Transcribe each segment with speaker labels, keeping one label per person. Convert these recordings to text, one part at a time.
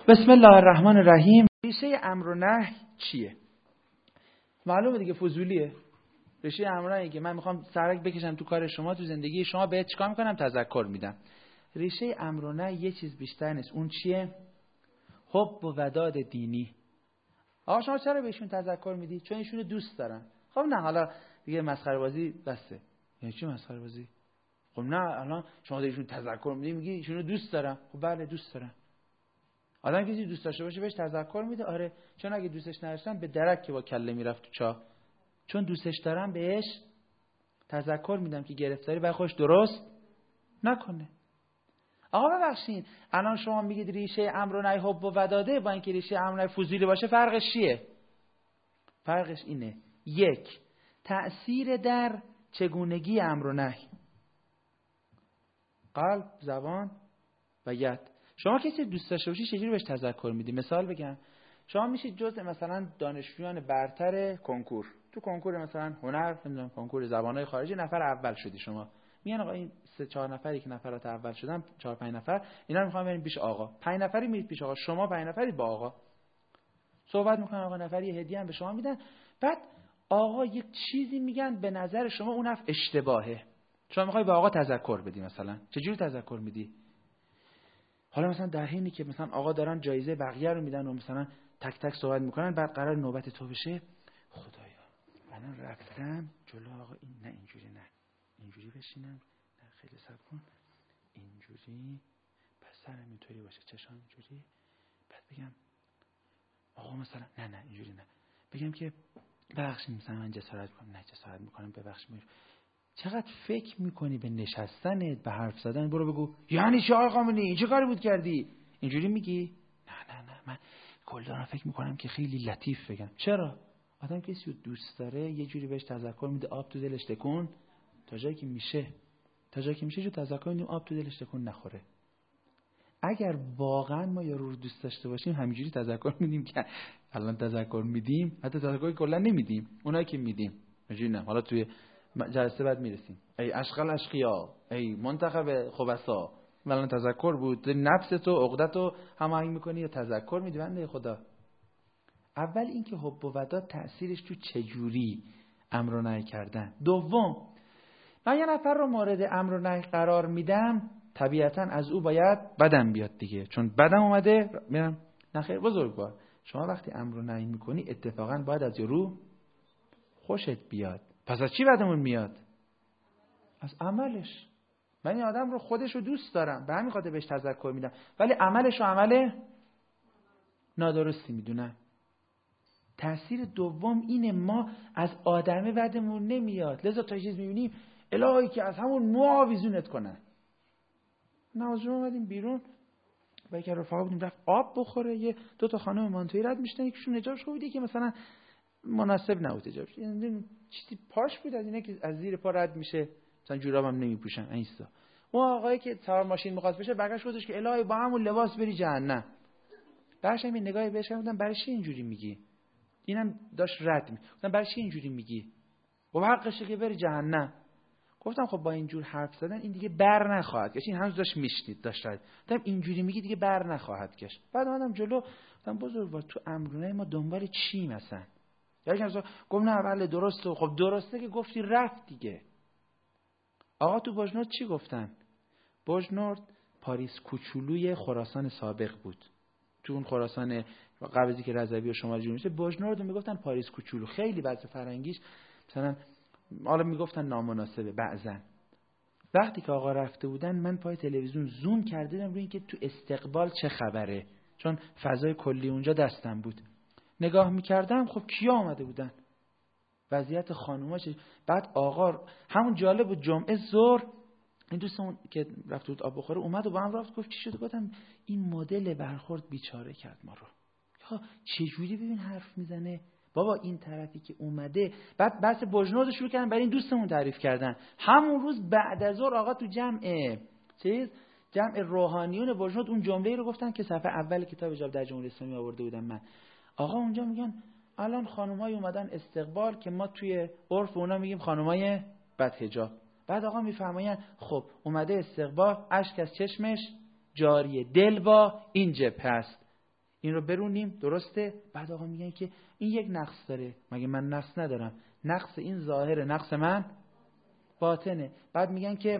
Speaker 1: بسم الله الرحمن الرحیم. ریشه امر و نهی چیه؟ معلومه دیگه، فضولیه. ریشه امر و نهی که من میخوام سرک بکشم تو کار شما، تو زندگی شما، بهت چیکار میکنم؟ تذکر میدم. ریشه امر و نهی یه چیز بیشتر نیست. اون چیه؟ حب و وداد دینی. آقا شما چرا بهشون تذکر میدی؟ چون ایشونو دوست دارن. خب نه، حالا دیگه مسخره بازی بسته. یعنی چی مسخره بازی؟ خب نه، الان شما بهشون تذکر میدی، میگی ایشونو دوست دارم. خب بله دوست دارم. آدم کسی دوست داشته باشه بهش تذکر میده. آره، چون اگه دوستش نداشتم به درک که با کله میرفت تو چاه. چون دوستش دارم بهش تذکر میدم که گرفتاری برای خودش درست نکنه. آقا ببخشید، الان شما میگید ریشه امر و نهی حب و وداده، با اینکه ریشه امر و نهی فضولی باشه، فرقش چیه؟ فرقش اینه: یک، تأثیر در چگونگی امر و نهی، قلب، زبان و ید. شما کسی دوست داشته باشی چجوری بهش تذکر میدی؟ مثال بگم، شما میشید جزء مثلا دانشجویان برتر کنکور، تو کنکور مثلا هنر، نمیدونم کنکور زبانهای خارجی، نفر اول شدی. شما میگن آقا این 3-4 نفری که نفرات اول شدن، 4-5 نفر، اینا رو میخوام بریم پیش آقا. 5 نفری میرید پیش آقا، شما 5 نفری با آقا صحبت میکنن. آقا نفری هدیه هم به شما میدن. بعد آقا یک چیزی میگن به نظر شما اون حرف اشتباهه، شما میخوای به آقا تذکر بدی. مثلا چجوری تذکر میدی؟ حالا مثلا در حینی که مثلا آقا دارن جایزه بقیه رو میدن و مثلا تک تک صحبت میکنن، بعد قرار نوبت تو بشه، خدایا من رفتم جلو آقا، این نه اینجوری، نه اینجوری بشینم، نه خیلی صبر کن، اینجوری، پس سرم اینطوری باشه، چشام اینجوری، بعد بگم آقا مثلا نه اینجوری، نه بگم که ببخشید مثلا من جسارت کنم، نه جسارت میکنم، ببخشید. چقدر فکر میکنی به نشستنت، به حرف زدن؟ برو بگو یعنی چه آقا خامنه‌ای، این چه کاری بود کردی؟ اینجوری میگی؟ نه من کل دارم فکر میکنم که خیلی لطیف بگم. چرا؟ آدم کسی رو دوست داره یه جوری بهش تذکر میده آب تو دلش تکون، تا جایی که میشه جو تذکر میدیم آب تو دلش تکون نخوره. اگر واقعا ما یارو رو دوست داشته باشیم همینجوری تذکر میدیم که الان تذکر میدیم، حتی تذکر کلا نمیدیم، اونایی که میدیم اینجوری نه. حالا توی جلسه بعد میرسیم، ای اشغال اشقیا، ای منتخب خبثا، الان تذکر بود، نفست و عقدت رو هماهنگ میکنی یا تذکر میدی؟ بنده خدا، اول این که حب و وداد تأثیرش تو چجوری امر و نهی کردن. دوم، من یه نفر رو مورد امر و نهی قرار میدم، طبیعتا از او باید بدم بیاد دیگه، چون بدم اومده میرم. نه خیر بزرگوار، شما وقتی امر و نهی میکنی اتفاقا باید از یارو خوشت بیاد. پس از چی بدمون میاد؟ از عملش. من این آدم رو خودش رو دوست دارم، به همین خاطر بهش تذکر میدم، ولی عملش رو عمل نادرستی میدونم. تأثیر دوم اینه، ما از آدمه بدمون نمیاد، لذا تا چیز میبینیم الهی که از همون معاویزونت کنن. نازو اومدیم بیرون با یک رفقا بودیم، رفت آب بخوره، یه 2 خانم مانتویی رد میشتن، یکیشون نجابش خوبیده که مثلا مناسب نبود نجابش، یعنی چیزی پاش بود از اینه که از زیر پا رد میشه، مثلا جورابم نمیپوشن اینستا. اون آقایی که سوار ماشین می‌خواست بشه بغلش گفتش که الهی با همون لباس بری جهنم. بعدش این نگاهی بهش کردم، برای چی اینجوری میگی؟ اینم داشت رد می. گفتم برای چی اینجوری میگی؟ و حقشه که بری جهنم. گفتم خب با اینجور حرف زدن این دیگه بر نخواهد گشت. این هنوز داشت میشنید، داشت رد. گفتم اینجوری میگی دیگه بر نخواهد گشت. بعد اومدم جلو، گفتم بزرگوار تو امرونه ما دنبال چی مثلا؟ یکی مثلا گفت نه بله درسته. خب درسته که گفتی رفت دیگه. آقا تو بجنورد چی گفتن؟ بجنورد پاریس کوچولوی خراسان سابق بود. تو اون خراسان قبل از اینکه رضوی و شمال جمهوری شه، بجنورد رو میگفتن پاریس کوچولو. خیلی وضع فرنگیش مثلا حالا میگفتن نامناسبه بعضن. وقتی که آقا رفته بودن من پای تلویزیون زوم کرده بودم روی اینکه تو استقبال چه خبره، چون فضای کلی اونجا دستم بود. نگاه میکردم خب کیا آمده بودن، وضعیت خانوما چه. بعد آقا همون جالب بود، جمعه ظهر این دوستمون که رفت بود آب بخوره اومد و با هم رفت، گفت چی شده؟ گفتم این مدل برخورد بیچاره کرد ما رو. یا چه جوری ببین حرف میزنه بابا این طرفی که اومده. بعد بحث بجنورد شروع کردن برای این دوستمون تعریف کردن. همون روز بعد از ظهر آقا تو جمع روحانیون بجنورد اون جمله رو گفتن که صفحه اول کتاب جواب در جمهوری اسلامی آورده بودم من. آقا اونجا میگن الان خانم‌های اومدن استقبال که ما توی عرف اونا میگیم خانم‌های بدحجاب. بعد آقا میفرماین خب اومده استقبال، اشک از چشمش جاریه، دل با این جبهه است. این رو برونیم، درسته؟ بعد آقا میگن که این یک نقص داره. مگه من نقص ندارم؟ نقص این ظاهره، نقص من باطنه. بعد میگن که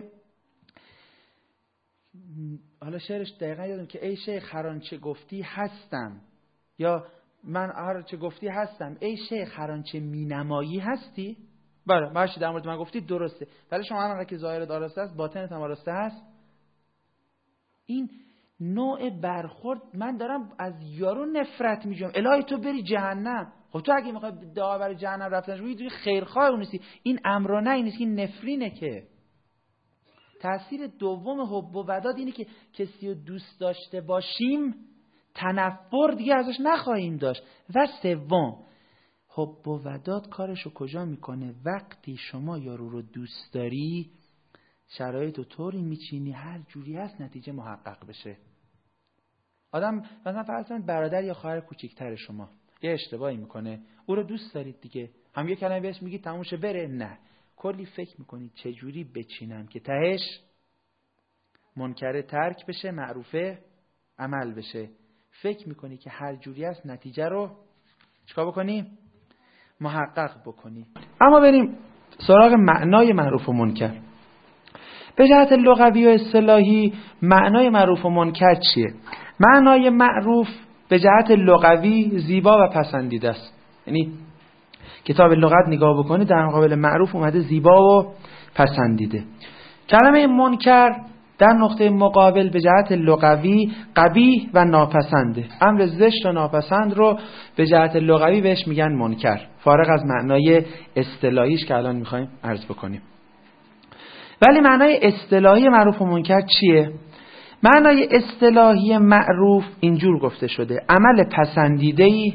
Speaker 1: حالا شعرش دقیقا یادم که ای شیخ هر آنچه گفتی هستم، یا من هر آنچه گفتی هستم، ای شیخ هر آنچه مینمایی هستی. بله ماشی، در مورد من گفتی درسته، ولی شما هر که ظاهرت آراسته است باطنت هم آراسته هست. این نوع برخورد، من دارم از یارو نفرت میجوام، الهی تو بری جهنم. خب تو اگه میخوای دعا برای جهنم رفتنش بگی خیرخواه اون نیستی. این امر نه، این نیست، این نفرینه. که تأثیر دوم حب و وداد اینه که کسی رو دوست داشته باشیم تنفر دیگه ازش نخواهیم داشت. و سوم، حب و وداد کارشو کجا میکنه؟ وقتی شما یارو رو دوست داری شرایط رو طوری میچینی هر جوری هست نتیجه محقق بشه. آدم مثلا فرض کنید برادر یا خواهر کوچیک‌تر شما یه اشتباهی میکنه، او رو دوست دارید دیگه، هم یه کلمه بهش میگی تموم شه بره؟ نه، کلی فکر میکنید چه جوری بچینم که تهش منکر ترک بشه، معروفه عمل بشه. فکر میکنی که هر جوری هست نتیجه رو چیکار بکنی؟ محقق بکنی. اما بریم سراغ معنای معروف و منکر. به جهت لغوی و اصطلاحی معنای معروف و منکر چیه؟ معنای معروف به جهت لغوی زیبا و پسندیده است. یعنی کتاب لغت نگاه بکنی در مقابل معروف اومده زیبا و پسندیده. کلمه منکر در نقطه مقابل به جهت لغوی قبیح و ناپسنده. امر زشت و ناپسند رو به جهت لغوی بهش میگن منکر، فارغ از معنای اصطلاحیش که الان میخوایم عرض بکنیم. ولی معنای اصطلاحی معروف و منکر چیه؟ معنای اصطلاحی معروف اینجور گفته شده: عمل پسندیده‌ای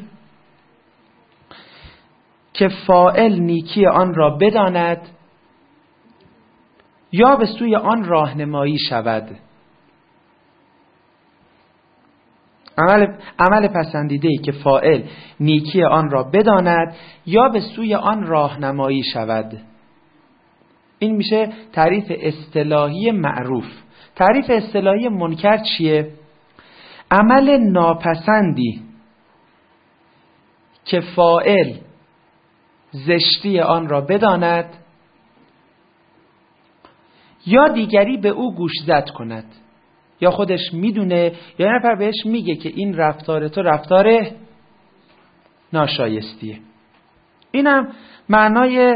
Speaker 1: که فاعل نیکی آن را بداند یا به سوی آن راهنمایی شود. عمل پسندیده‌ای که فاعل نیکی آن را بداند یا به سوی آن راهنمایی شود. این میشه تعریف اصطلاحی معروف. تعریف اصطلاحی منکر چیه؟ عمل ناپسندی که فاعل زشتی آن را بداند یا دیگری به او گوشزد کند، یا خودش میدونه یا یه نفر بهش میگه که این رفتار تو رفتار ناشایستیه. اینم معنای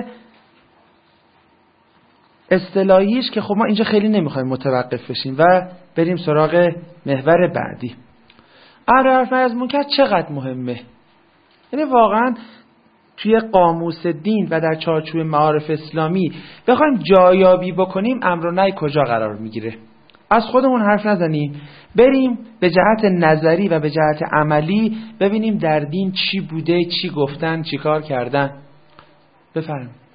Speaker 1: اصطلاحیش که خب ما اینجا خیلی نمیخوایم متوقف بشیم و بریم سراغ محور بعدی. عرف از منکر چقدر مهمه؟ یعنی واقعا توی قاموس دین و در چارچوب معارف اسلامی بخوایم جایابی بکنیم امر و نهی کجا قرار میگیره؟ از خودمون حرف نزنیم، بریم به جهت نظری و به جهت عملی ببینیم در دین چی بوده، چی گفتن، چی کار کردن. بفرمایید.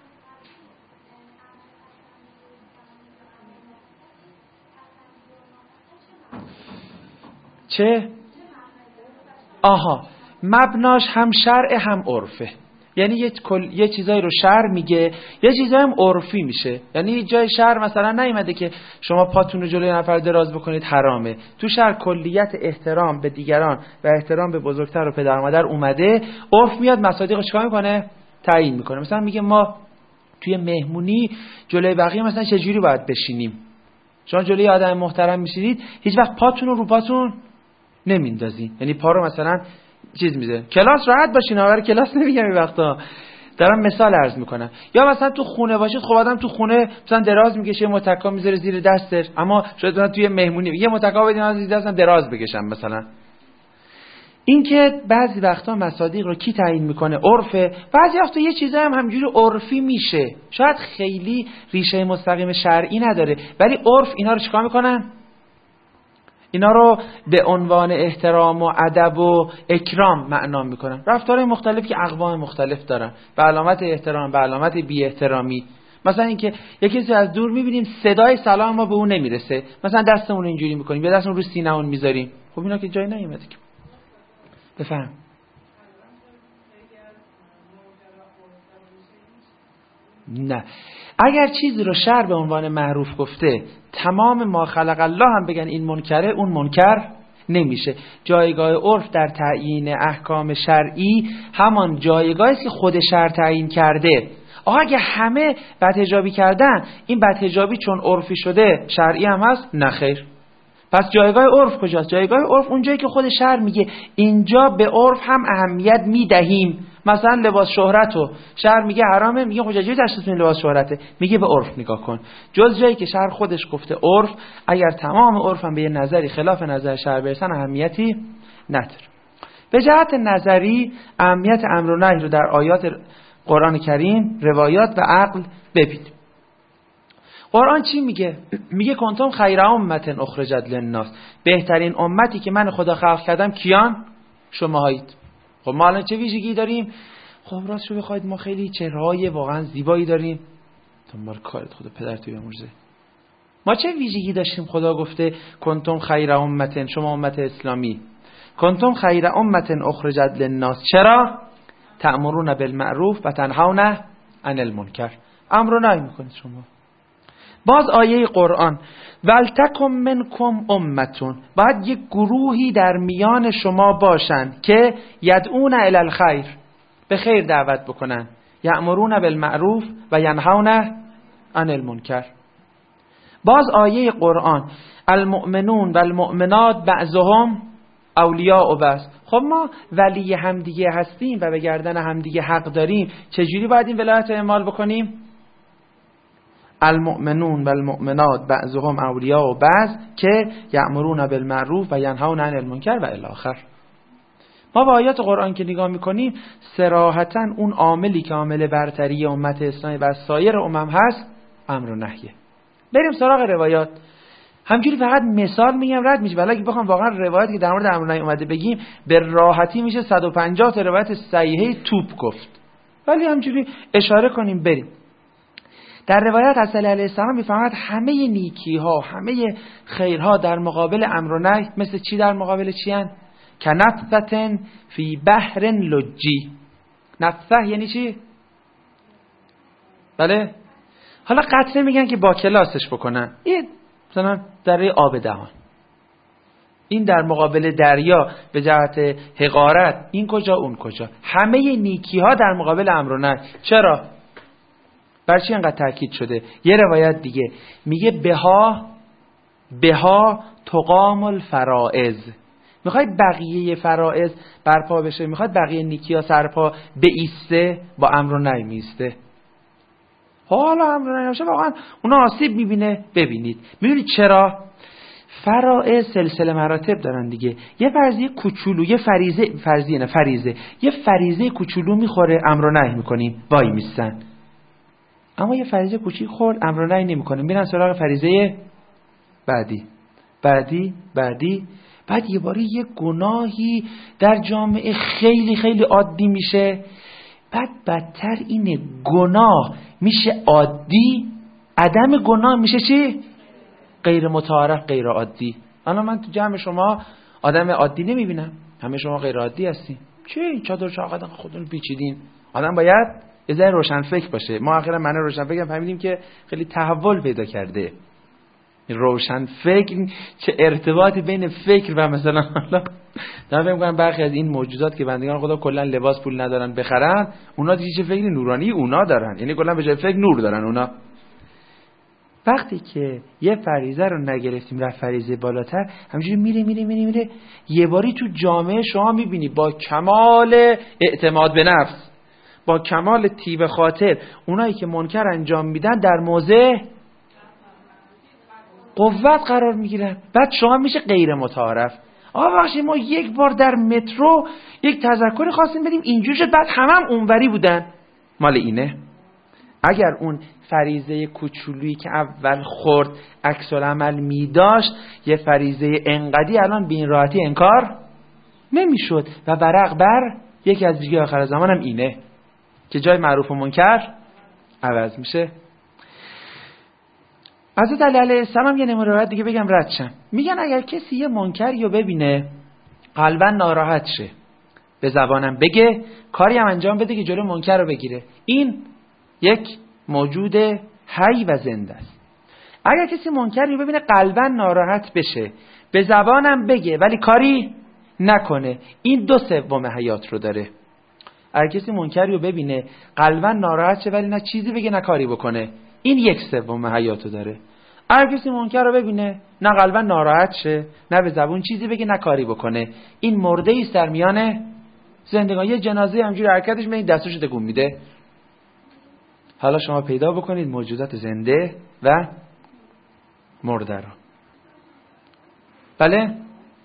Speaker 1: چه؟ آها، مبناش هم شرع هم عرفه. یعنی یه چیزایی رو شرع میگه، یه چیزایی هم عرفی میشه. یعنی جای شرع مثلا نیومده که شما پاتون رو جلوی نفر دراز بکنید حرامه. تو شرع کلیت احترام به دیگران و احترام به بزرگتر و پدر مادر اومده. عرف میاد مصادیق رو چیکار میکنه؟ تعیین میکنه. مثلا میگه ما توی مهمونی جلوی بقیه مثلا چه جوری باید بشینیم. شما جلوی آدم محترم میشینید هیچ وقت پاتون رو پاتون نمیندازین. یعنی پا رو مثلا چیز میذارین. کلاس راحت باشین، آور کلاس نمیگم این وقتا، دارم مثال عرض میکنم. یا مثلا تو خونه باشید، خب آدم تو خونه مثلا دراز میکشه، متکا میذاره زیر دستش، اما شاید مثلا توی مهمونی یه متکا بدین از زیر دستم دراز بکشم مثلا. این که بعضی وقتا مصادیق رو کی تعیین میکنه؟ عرفه. بعضی وقتا یه چیزایی هم همجوری عرفی میشه، شاید خیلی ریشه مستقیم شرعی نداره، ولی عرف اینا رو چیکار میکنن؟ اینا رو به عنوان احترام و ادب و اکرام معنا میکنن. رفتارهای مختلف که اقوام مختلف دارن، به علامت احترام، به علامت بی احترامی. مثلا اینکه یکی کسی از دور میبینیم صدای سلام ما به اون نمیرسه، مثلا دستمون اینجوری میکنیم یا دستمون رو سینه‌مون میذاریم. خب اینا که جای نیومده که. بفهم. نه، اگر چیزی رو شرع به عنوان معروف گفته تمام ما خلق الله هم بگن این منکره، اون منکر نمیشه. جایگاه عرف در تعیین احکام شرعی همان جایگاهی است که خود شرع تعیین کرده. آقا اگه همه بدحجابی کردن، این بدحجابی چون عرفی شده شرعی هم هست؟ نه خیر. پس جایگاه عرف کجاست؟ جایگاه عرف اونجایی که خود شرع میگه اینجا به عرف هم اهمیت میدهیم. مثلا لباس شهرتو شرع میگه حرامه، میگه حجاجی تشخیص لباس شهرته، میگه به عرف نگاه کن. جز جایی که شرع خودش گفته عرف، اگر تمام عرف هم به یه نظری خلاف نظر شرع برسن اهمیتی نداره. به جهت نظری اهمیت امر و نهی رو در آیات قرآن کریم، روایات و عقل ببینیم. قرآن چی میگه؟ میگه کنتم خیر امت اخرجت للناس، بهترین امتی که من خدا خلق کردم کیان؟ شماهایید. خب ما الان چه ویژگی داریم؟ خب راست رو بخواید ما خیلی چهره‌های واقعا زیبایی داریم. دنبال کارت خدا پدرتو بیامرزه. ما چه ویژگی داشتیم؟ خدا گفته کنتم خیر امت، شما امت اسلامی کنتم خیر امت اخرجت للناس. چرا؟ تأمرون بالمعروف و تنهون عن المنکر، امر و نهی میکنید شما. باز آیه قرآن ولتکم منکم امتون، باید یک گروهی در میان شما باشند که یدعون الی الخیر، به خیر دعوت بکنن، یأمرون بالمعروف و ینهون عن المنکر. باز آیه قرآن المؤمنون و المؤمنات بعضهم اولیاء بعض. خب ما ولی همدیگه هستیم و به گردن همدیگه حق داریم، چجوری باید این ولایت رو اعمال بکنیم؟ المؤمنون و المؤمنات بعضهم اولیاء بعض که یأمرون بالمعروف و ینهون عن المنکر و الی آخر. ما با آیات قرآن که نگاه میکنیم صراحتاً اون عاملی که عامل برتری امت اسلامی بر سایر امم هست امر و نهیه. بریم سراغ روایات. همجوری فقط مثال میگم رد میشه، ولی اگه بخوام واقعا روایتی که در مورد امر و نهی اومده بگیم به راحتی میشه 150 تا روایت صحیحه توپ گفت، ولی همجوری اشاره کنیم بریم. در روایت حسن علیه السلام میفهمد همه نیکی ها، همه خیرها در مقابل امر و نهی مثل چی در مقابل چی هن؟ که نفثة فی بحر لجی. نفثه یعنی چی؟ بله؟ حالا قطره میگن که با کلاسش بکنن، این مثلا دره آب دهان، این در مقابل دریا به جهت حقارت، این کجا اون کجا. همه نیکی ها در مقابل امر و نهی. چرا؟ بر چی انقدر تاکید شده؟ یه روایت دیگه میگه بها تقام الفرائض. میخواید بقیه فرائض برپا بشه، میخواید بقیه نیکی ها سرپا بایسته، با امر و نهی میسته. حالا امر و نهی باشه واقعا اونا آسیب میبینه. ببینید میبینید چرا؟ فرائض سلسله مراتب دارن دیگه. یه فرضیه کوچولو، یه فریضه یه فریضه کوچولو میخوره امر و نهی میکنیم وای میستن. اما یه فریضه کوچیک خورد امر و نهی نمیکنیم، میرن سراغ فریضه بعدی. بعد یه باری یه گناهی در جامعه خیلی خیلی عادی میشه، بعد بدتر اینه گناه میشه عادی، عدم گناه میشه چی؟ غیر متعارف، غیر عادی. الان من تو جمع شما آدم عادی نمیبینم، همه شما غیر عادی هستین. چی؟ چادر چاقدن خودتون پیچیدین. آدم باید یه ذره روشن فکر باشه. ما آخرا معنی روشن فکر فهمیدیم که خیلی تحول پیدا کرده. روشن فکر چه ارتباطی بین فکر و مثلا حالا دارم فکر می‌کنم برخی از این موجودات که بندگان خدا کلا لباس پول ندارن بخرن، اونا دیگه چه فکری نورانی اونا دارن، یعنی کلا به جای فکر نور دارن اونا. وقتی که یه فریضه رو نگرفتیم رفت فریضه بالاتر، همینجوری میره یه باری تو جامعه شما میبینی با کمال اعتماد به نفس، با کمال طیب خاطر، اونایی که منکر انجام میدن در موضع قوت قرار میگیرن. بعد شما میشه غیر متعارف. بخشید ما یک بار در مترو یک تذکری خواستیم بدیم اینجوری شد، بعد همه اونوری بودن. مال اینه. اگر اون فریضه کوچولویی که اول خورد عکس العمل میداشت، یه فریضه انقدی الان به این راحتی انکار نمیشد. و برق بر یکی از ویژگی آخر زمان هم اینه که جای معروف و منکر عوض میشه. حضرت علی علیه السلام یه نمونه روایت دیگه بگم رد شم. میگن اگر کسی یه منکری رو ببینه قلبا ناراحت شه، به زبانم بگه، کاری هم انجام بده که جلوی منکر رو بگیره، این یک موجود حی و زنده است. اگر کسی منکری رو ببینه قلبا ناراحت بشه، به زبانم بگه ولی کاری نکنه، این 2/3 حیات رو داره. اگه کسی منکری رو ببینه قلبا ناراحت شه ولی نه چیزی بگه نه کاری بکنه، این 1/3 حیات رو داره. اگه کسی منکر رو ببینه نه قلبا ناراحت شه نه به زبون چیزی بگه نه کاری بکنه، این مرده ایست در میان زندگان. یه جنازه همجوری حرکتش میاد دستش تکون میده. حالا شما پیدا بکنید موجودات زنده و مرده رو. بله؟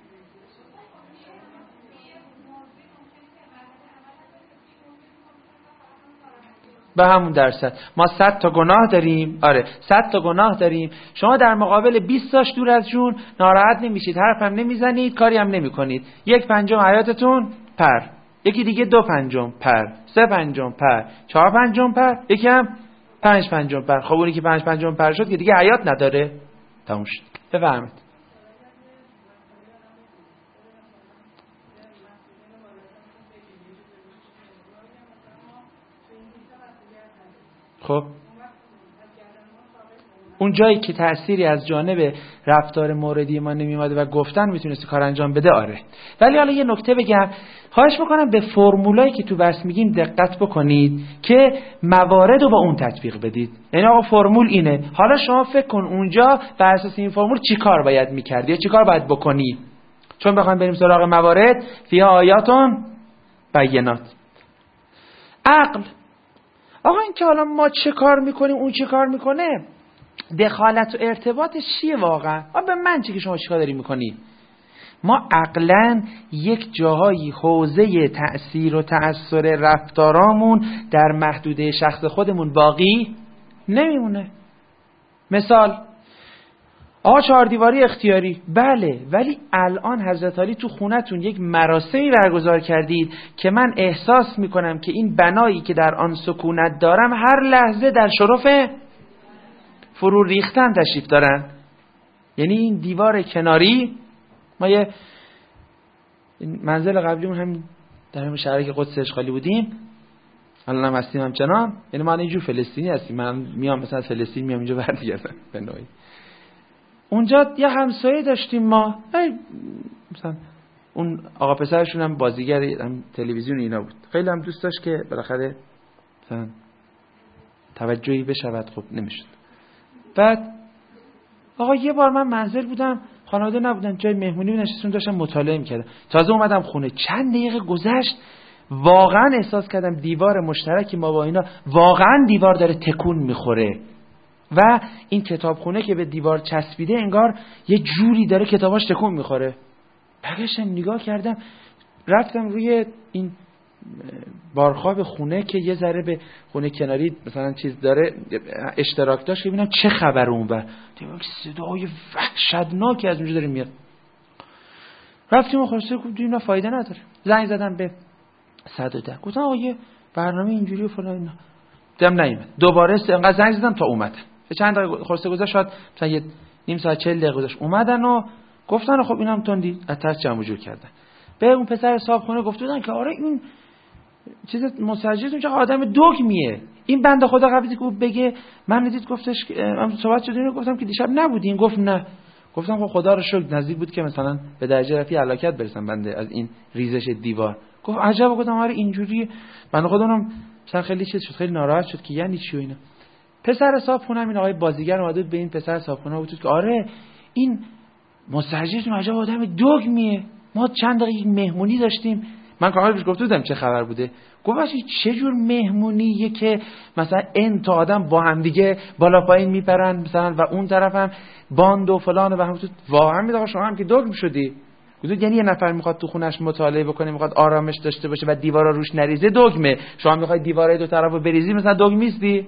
Speaker 1: به همون درصد ما 100 تا گناه داریم. آره 100 تا گناه داریم. شما در مقابل 20 تاش دور از جون ناراحت نمیشید، حرفم نمیزنید، کاری هم نمیکنید. 1/5 حیاتتون پر، یکی دیگه 2/5 پر، 3/5 پر، 4/5 پر، یکی هم 5/5 پر. خب اونی که 5/5 پر شد که دیگه حیات نداره، تموم شد. بفهمید. خب اون جایی که تأثیری از جانب رفتار موردی ما نمیومده و گفتن میتونستی کار انجام بده، آره. ولی حالا یه نکته بگم، خواهش میکنم به فرمولایی که تو بحث میگیم دقت بکنید که موارد رو با اون تطبیق بدید. یعنی آقا فرمول اینه، حالا شما فکر کن اونجا بر اساس این فرمول چی کار باید میکردی یا چی کار باید بکنی. چون بخوایم بریم سراغ موارد، فیها آیاتون بینات. عقل، آقا این که حالا ما چه کار میکنیم اون چه کار میکنه، دخالت و ارتباطش چیه واقعا؟ به من چی که شما چیکار داری میکنی؟ ما عقلاً یک جاهایی حوزه تأثیر و تأثیر رفتارامون در محدوده شخص خودمون باقی نمیمونه. مثال، 4 دیواری اختیاری، بله، ولی الان حضرت علی تو خونتون یک مراسمی برگزار کردید که من احساس میکنم که این بنایی که در آن سکونت دارم هر لحظه در شرف فرو ریختن تشریف دارن. یعنی این دیوار کناری، ما یه منزل قبلیمون هم در همین شهری قدس اشغالی بودیم، الان هم هستیم همچنان، یعنی ما اینجور فلسطینی هستیم، من میام مثلا فلسطین میام اینجا برمیگردم به نوعی. اونجا یه همسایه داشتیم ما، مثلا اون آقا پسرشون هم بازیگر هم تلویزیون اینا بود، خیلی هم دوست داشت که بالاخره مثلا توجهی بشود، خب نمیشد. بعد آقا یه بار من منزل بودم، خانواده نبودن، جای مهمونی نشستم داشتم مطالعه می‌کردم، تازه اومدم خونه، چند دقیقه گذشت واقعا احساس کردم دیوار مشترکی ما با اینا واقعا دیوار داره تکون میخوره و این کتابخونه که به دیوار چسبیده انگار یه جوری داره کتاباش تکون میخوره. برگشتم نگاه کردم، رفتم روی این بارخواب خونه که یه ذره به خونه کناری مثلا چیز داره اشتراک داشت که ببینم چه خبر اونور، دیدم صدای وحشتناکی از اونجا داره میاد. رفتیم و خواسته گفتم اینا فایده نداره، زنگ زدم به 110 گفتم آقا یه برنامه اینجوری و فلان اینا، دیدم نیومد. دوباره انقدر زنگ زدم تا اومد، چند دقیقه خواسته گذشت، شاید مثلا یه نیم ساعت 40 دقیقه گذشت، اومدن و گفتن خب اینم تندی از ترس جمع جور کردن. به اون پسر صاحب خونه گفت بودن که آره این چیز مسجد چه آدم دگمیه، این بنده خدا قبلی که بگه من ندید گفتش من صحبت شدیم، گفتم که دیشب نبودین، گفت نه. گفتم خب خدا رو شکر نزدیک بود که مثلا به درجه رفیع هلاکت برسم بنده از این ریزش دیوار. گفت عجب. گفتم آره اینجوریه. بنده خدا هم مثلا خیلی چیز شد، خیلی ناراحت شد که یعنی چی و اینا. پسر صاحب خونه این آقای بازیگر اومد به این پسر صاحب خونه بود که آره این مسجد عجب آدم دگمیه، ما چند دقیقه مهمونی داشتیم. من کاملا بهش گفته بودم چه خبر بوده. گفت چه جور مهمونیه که مثلا این تا آدم با هم دیگه بالا پایین میپرن مثلا و اون طرف هم باند و فلان و هم. واقعا میگم شما هم که دگم شدی. گفت یعنی یه نفر میخواد تو خونش مطالعه بکنه، میخواد آرامش داشته باشه و دیوارا روش نریزه دگمه، شما میخوای دیوارای دو طرفو بریزی مثلا دگمیستی؟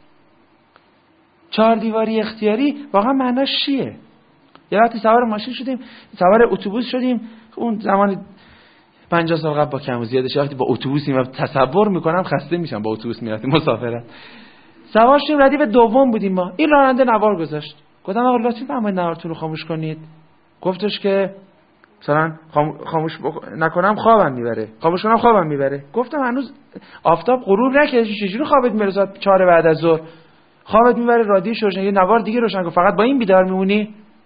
Speaker 1: 4 دیواری اختیاری واقعا معناش چیه؟ یه وقتی سوار ماشین شدیم، سوار اتوبوس شدیم، اون زمان 50 سال قبل با کم و زیادش وقتی با اتوبوس میرم تصور میکنم خسته میشم، با اتوبوس میرفتیم مسافرت. سوار شدیم ردیف دوم بودیم ما، این راننده نوار گذاشت. گفتم آقا لطفاً بفرمایید نوارتون رو خاموش کنید. گفتش که مثلا خاموش نکنم خوابم میبره، خاموش کنم خوابم میبره. گفتم هنوز آفتاب غروب نکرده، چجوری خوابت میبره ساعت 4 بعد از ظهر؟ خوابت میبره رادیو روشن، یه نوار دیگه روشن کن، فقط با این بیدار میمونی؟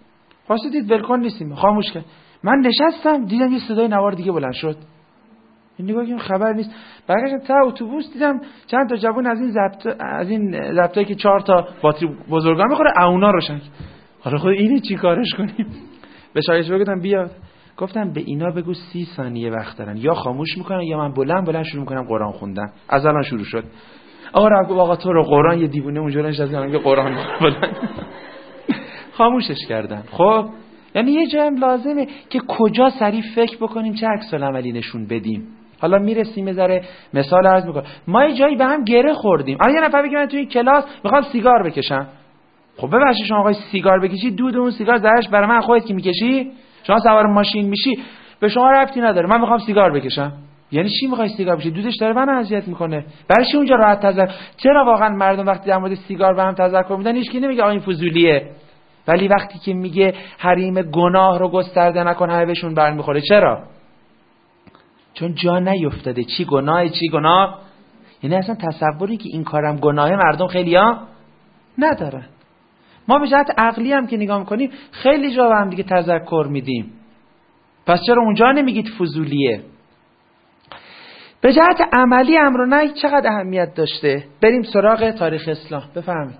Speaker 1: دید ولکن نیستیم، خاموش کرد. من نشستم دیدم یه صدای نوار دیگه بلند شد. نگاه کردم خبر نیست. برگشتم تا اتوبوس دیدم چند تا جوون از این ضبطایی که 4 تا باتری بزرگا میخوره اونا روشن. حالا خود اینو چی کارش کنیم؟ به شاگردش گفتم بیاد. گفتم به اینا بگو 30 ثانیه وقت دارن، یا خاموش میکنن یا من بلند شروع میکنم قرآن خوندن. از الان شروع شد. آقا تو رو قرآن، یه دیوونه اونجا نشسته میگه قرآن بلند. خاموشش کردن. خب یعنی یه جایی لازمه که کجا سریع فکر بکنیم چه عکس العملی نشون بدیم. حالا میرسیم یه ذره مثال عرض میکنم. ما یه جایی به هم گره خوردیم. الان یه نفر بگه من تو این کلاس میخوام سیگار بکشم. خب ببخشید شما آقای سیگار بکشی، دود اون سیگار زرش برای من خودت که میکشی، شما سوار ماشین میشی، به شما ربطی نداره. من میخوام سیگار بکشم. یعنی چی میخوای سیگار بکشی؟ دودش داره من اذیت میکنه. برای چی اونجا راحت تذکر؟ چرا واقعا مردم وقتی در مورد سیگار به هم تذکر میدن هیچ کی نمیگه آقا این فضولیه، ولی وقتی که میگه حریم گناه رو گسترده نکن همه بهشون برمیخوره. چرا؟ چون جا نیفتاده چی گناه. یعنی اصلا تصوری که این کارم گناهه مردم خیلیا ندارن. ما به جهت عقلی هم که نگاه میکنیم خیلی جا هم دیگه تذکر میدیم. پس چرا اونجا نمیگید فضولیه؟ به جهت عملی امر و نهی چقدر اهمیت داشته؟ بریم سراغ تاریخ اسلام. بفهمید.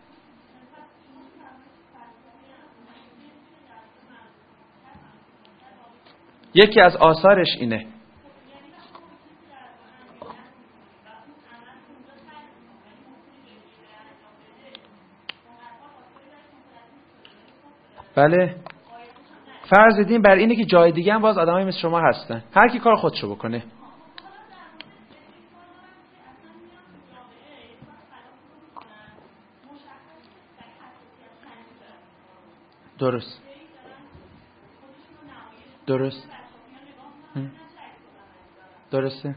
Speaker 1: یکی از آثارش اینه. بله، فرض دین بر اینه که جای دیگه هم باز آدمایی مثل شما هستن، هر کی کار خودشو بکنه. درسته.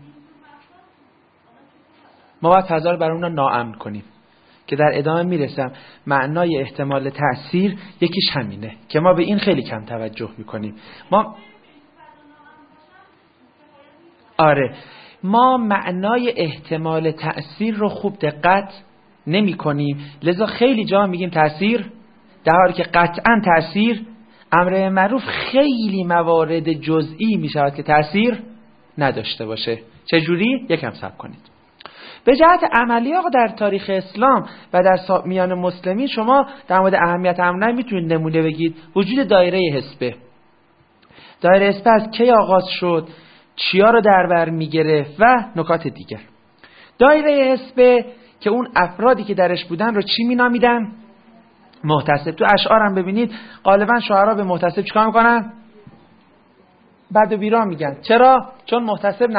Speaker 1: ما باید فضا رو برای اونا ناامن کنیم که در ادامه میرسم معنای احتمال تأثیر یکیش همینه که ما به این خیلی کم توجه میکنیم. ما معنای احتمال تأثیر رو خوب دقت نمی کنیم، لذا خیلی جا میگیم تأثیر، در حالی که قطعا تأثیر امر معروف خیلی موارد جزئی می شود که تأثیر نداشته باشه. چجوری؟ یکم صبر کنید. به جهت عملی آقا در تاریخ اسلام و در میان مسلمین شما در مورد اهمیت امر میتونید نمونه بگید. وجود دایره حسبه. دایره حسبه از کی آغاز شد؟ چیا رو در بر میگرفت و نکات دیگر. دایره حسبه که اون افرادی که درش بودن رو چی مینامیدن؟ محتسب. تو اشعار هم ببینید غالبا شعرا به محتسب چیکار میکنن؟ بد و بیرا میگن. چرا؟ چون محتسب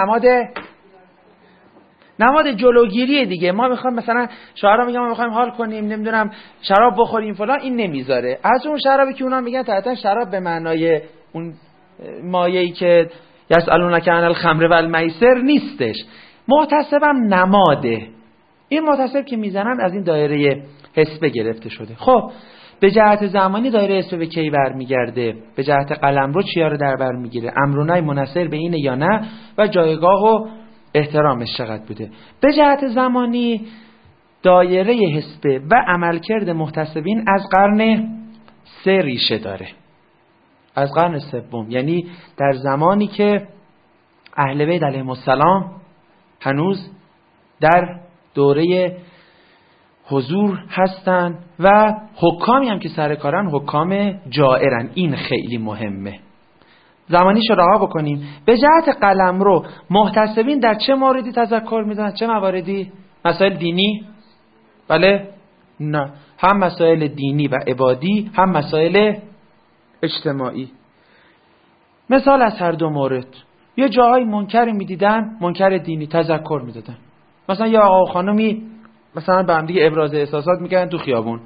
Speaker 1: نماد جلوگیری دیگه. ما میخوام مثلا شعرا میگن ما میخوایم حال کنیم، نمیدونم شراب بخوریم فلان، این نمیذاره. از اون شرابی که اونا میگن طبعا شراب به معنای اون مایه‌ای که یسالونک عن الخمر و المیسر نیستش. محتسبم نماده. این محتسب که میزنن از این دایره حسبه گرفته شده. خب به جهت زمانی دایره حسبه به کی برمیگرده؟ به جهت قلمرو چیا رو در بر میگیره؟ امر و نهی منحصر به اینه یا نه؟ و جایگاه و احترامش چقدر بوده؟ به جهت زمانی دایره حسبه و عملکرد محتسبین از قرن 3 ریشه داره. از قرن 3، یعنی در زمانی که اهل بیت علیهم السلام هنوز در دوره حضور هستن و حکامی هم که سر کارن حکام جائرن. این خیلی مهمه. زمانیشو رها بکنیم. به جهت قلمرو محتسبین در چه موردی تذکر میدن؟ چه مواردی؟ مسائل دینی؟ بله؟ نه، هم مسائل دینی و عبادی، هم مسائل اجتماعی. مثال از هر دو مورد. یه جاهای منکری میدیدن، منکر دینی تذکر میدادن. مثلا یه آقا و خانومی مثلا به هم دیگه ابراز احساسات میکردن تو خیابون.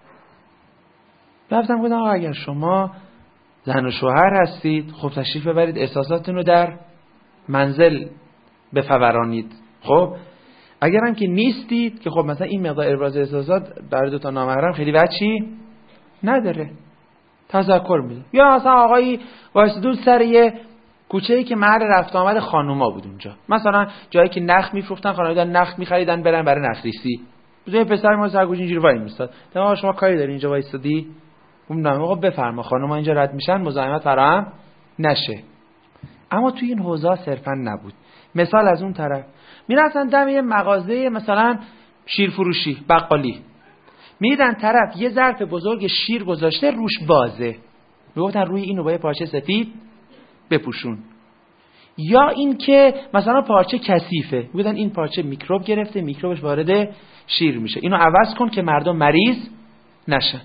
Speaker 1: رفتم گفتم اگر شما زن و شوهر هستید، خب تشریف ببرید احساساتتون رو در منزل بفورانید. خب اگرم که نیستید که خب مثلا این مقدار ابراز احساسات برای دو تا نامحرم خیلی وجهی نداره، تذکر میده. یا مثلا آقایی وایسادون سر یه کوچه‌ای که محل رفت آمد خانوما بود اونجا، مثلا جایی که نخ میفروختن، خانواده نخ می‌خریدن برن برای نخریسی. بزن پسر ما سرگوش اینجوری وای میستاد. تمام شما کاری داری اینجا وایسادی؟ گفتم آقا بفرما خانم اینجا رد میشن مزاحمت فراهم نشه. اما توی این حوزه صرفا نبود. مثال از اون طرف میرفتن دم یه مغازه مثلا شیرفروشی بقالی، میدن طرف یه ظرف بزرگ شیر گذاشته روش بازه، میگفتن روی اینو با یه پارچه سفید بپوشون. یا این که مثلا پارچه کثیفه، میگفتن این پارچه میکروب گرفته، میکروبش وارد شیر میشه، اینو عوض کن که مردم مریض نشن.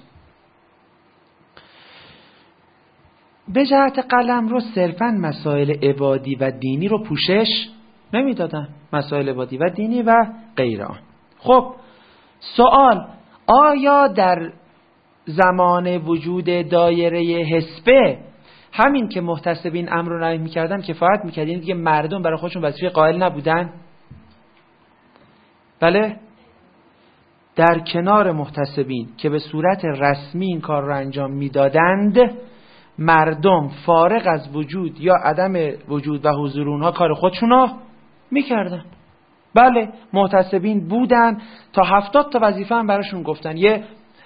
Speaker 1: به جهت قلمرو صرفاً مسائل عبادی و دینی رو پوشش نمیدادن، مسائل عبادی و دینی و غیر آن. خب سوال، آیا در زمان وجود دایره حسبه همین که محتسبین امر رو نهی میکردن کفایت میکرد؟ یعنی دیگه مردم برای خودشون وظیفه قائل نبودن؟ بله، در کنار محتسبین که به صورت رسمی این کار رو انجام میدادند، مردم فارغ از وجود یا عدم وجود و حضور اونها کار خودشون رو میکردن. بله محتسبین بودن، تا 70 تا وظیفه هم براشون گفتن. یه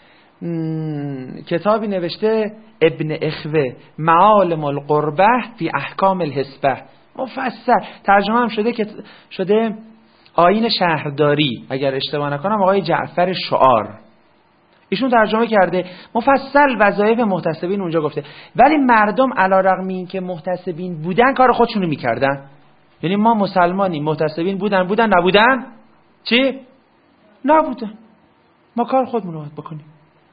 Speaker 1: کتابی نوشته ابن اخوه معالم القربه فی احکام الحسبه، مفصل ترجمه هم شده آیین شهرداری، اگر اشتباه نکنم آقای جعفر شعار ایشون ترجمه کرده، مفصل وظایف محتسبین اونجا گفته. ولی مردم علیرغم این که محتسبین بودن کار خودشونو میکردن. یعنی ما مسلمانی محتسبین بودن نبودن چی؟ نبودن، ما کار خودمون رو باید بکنیم.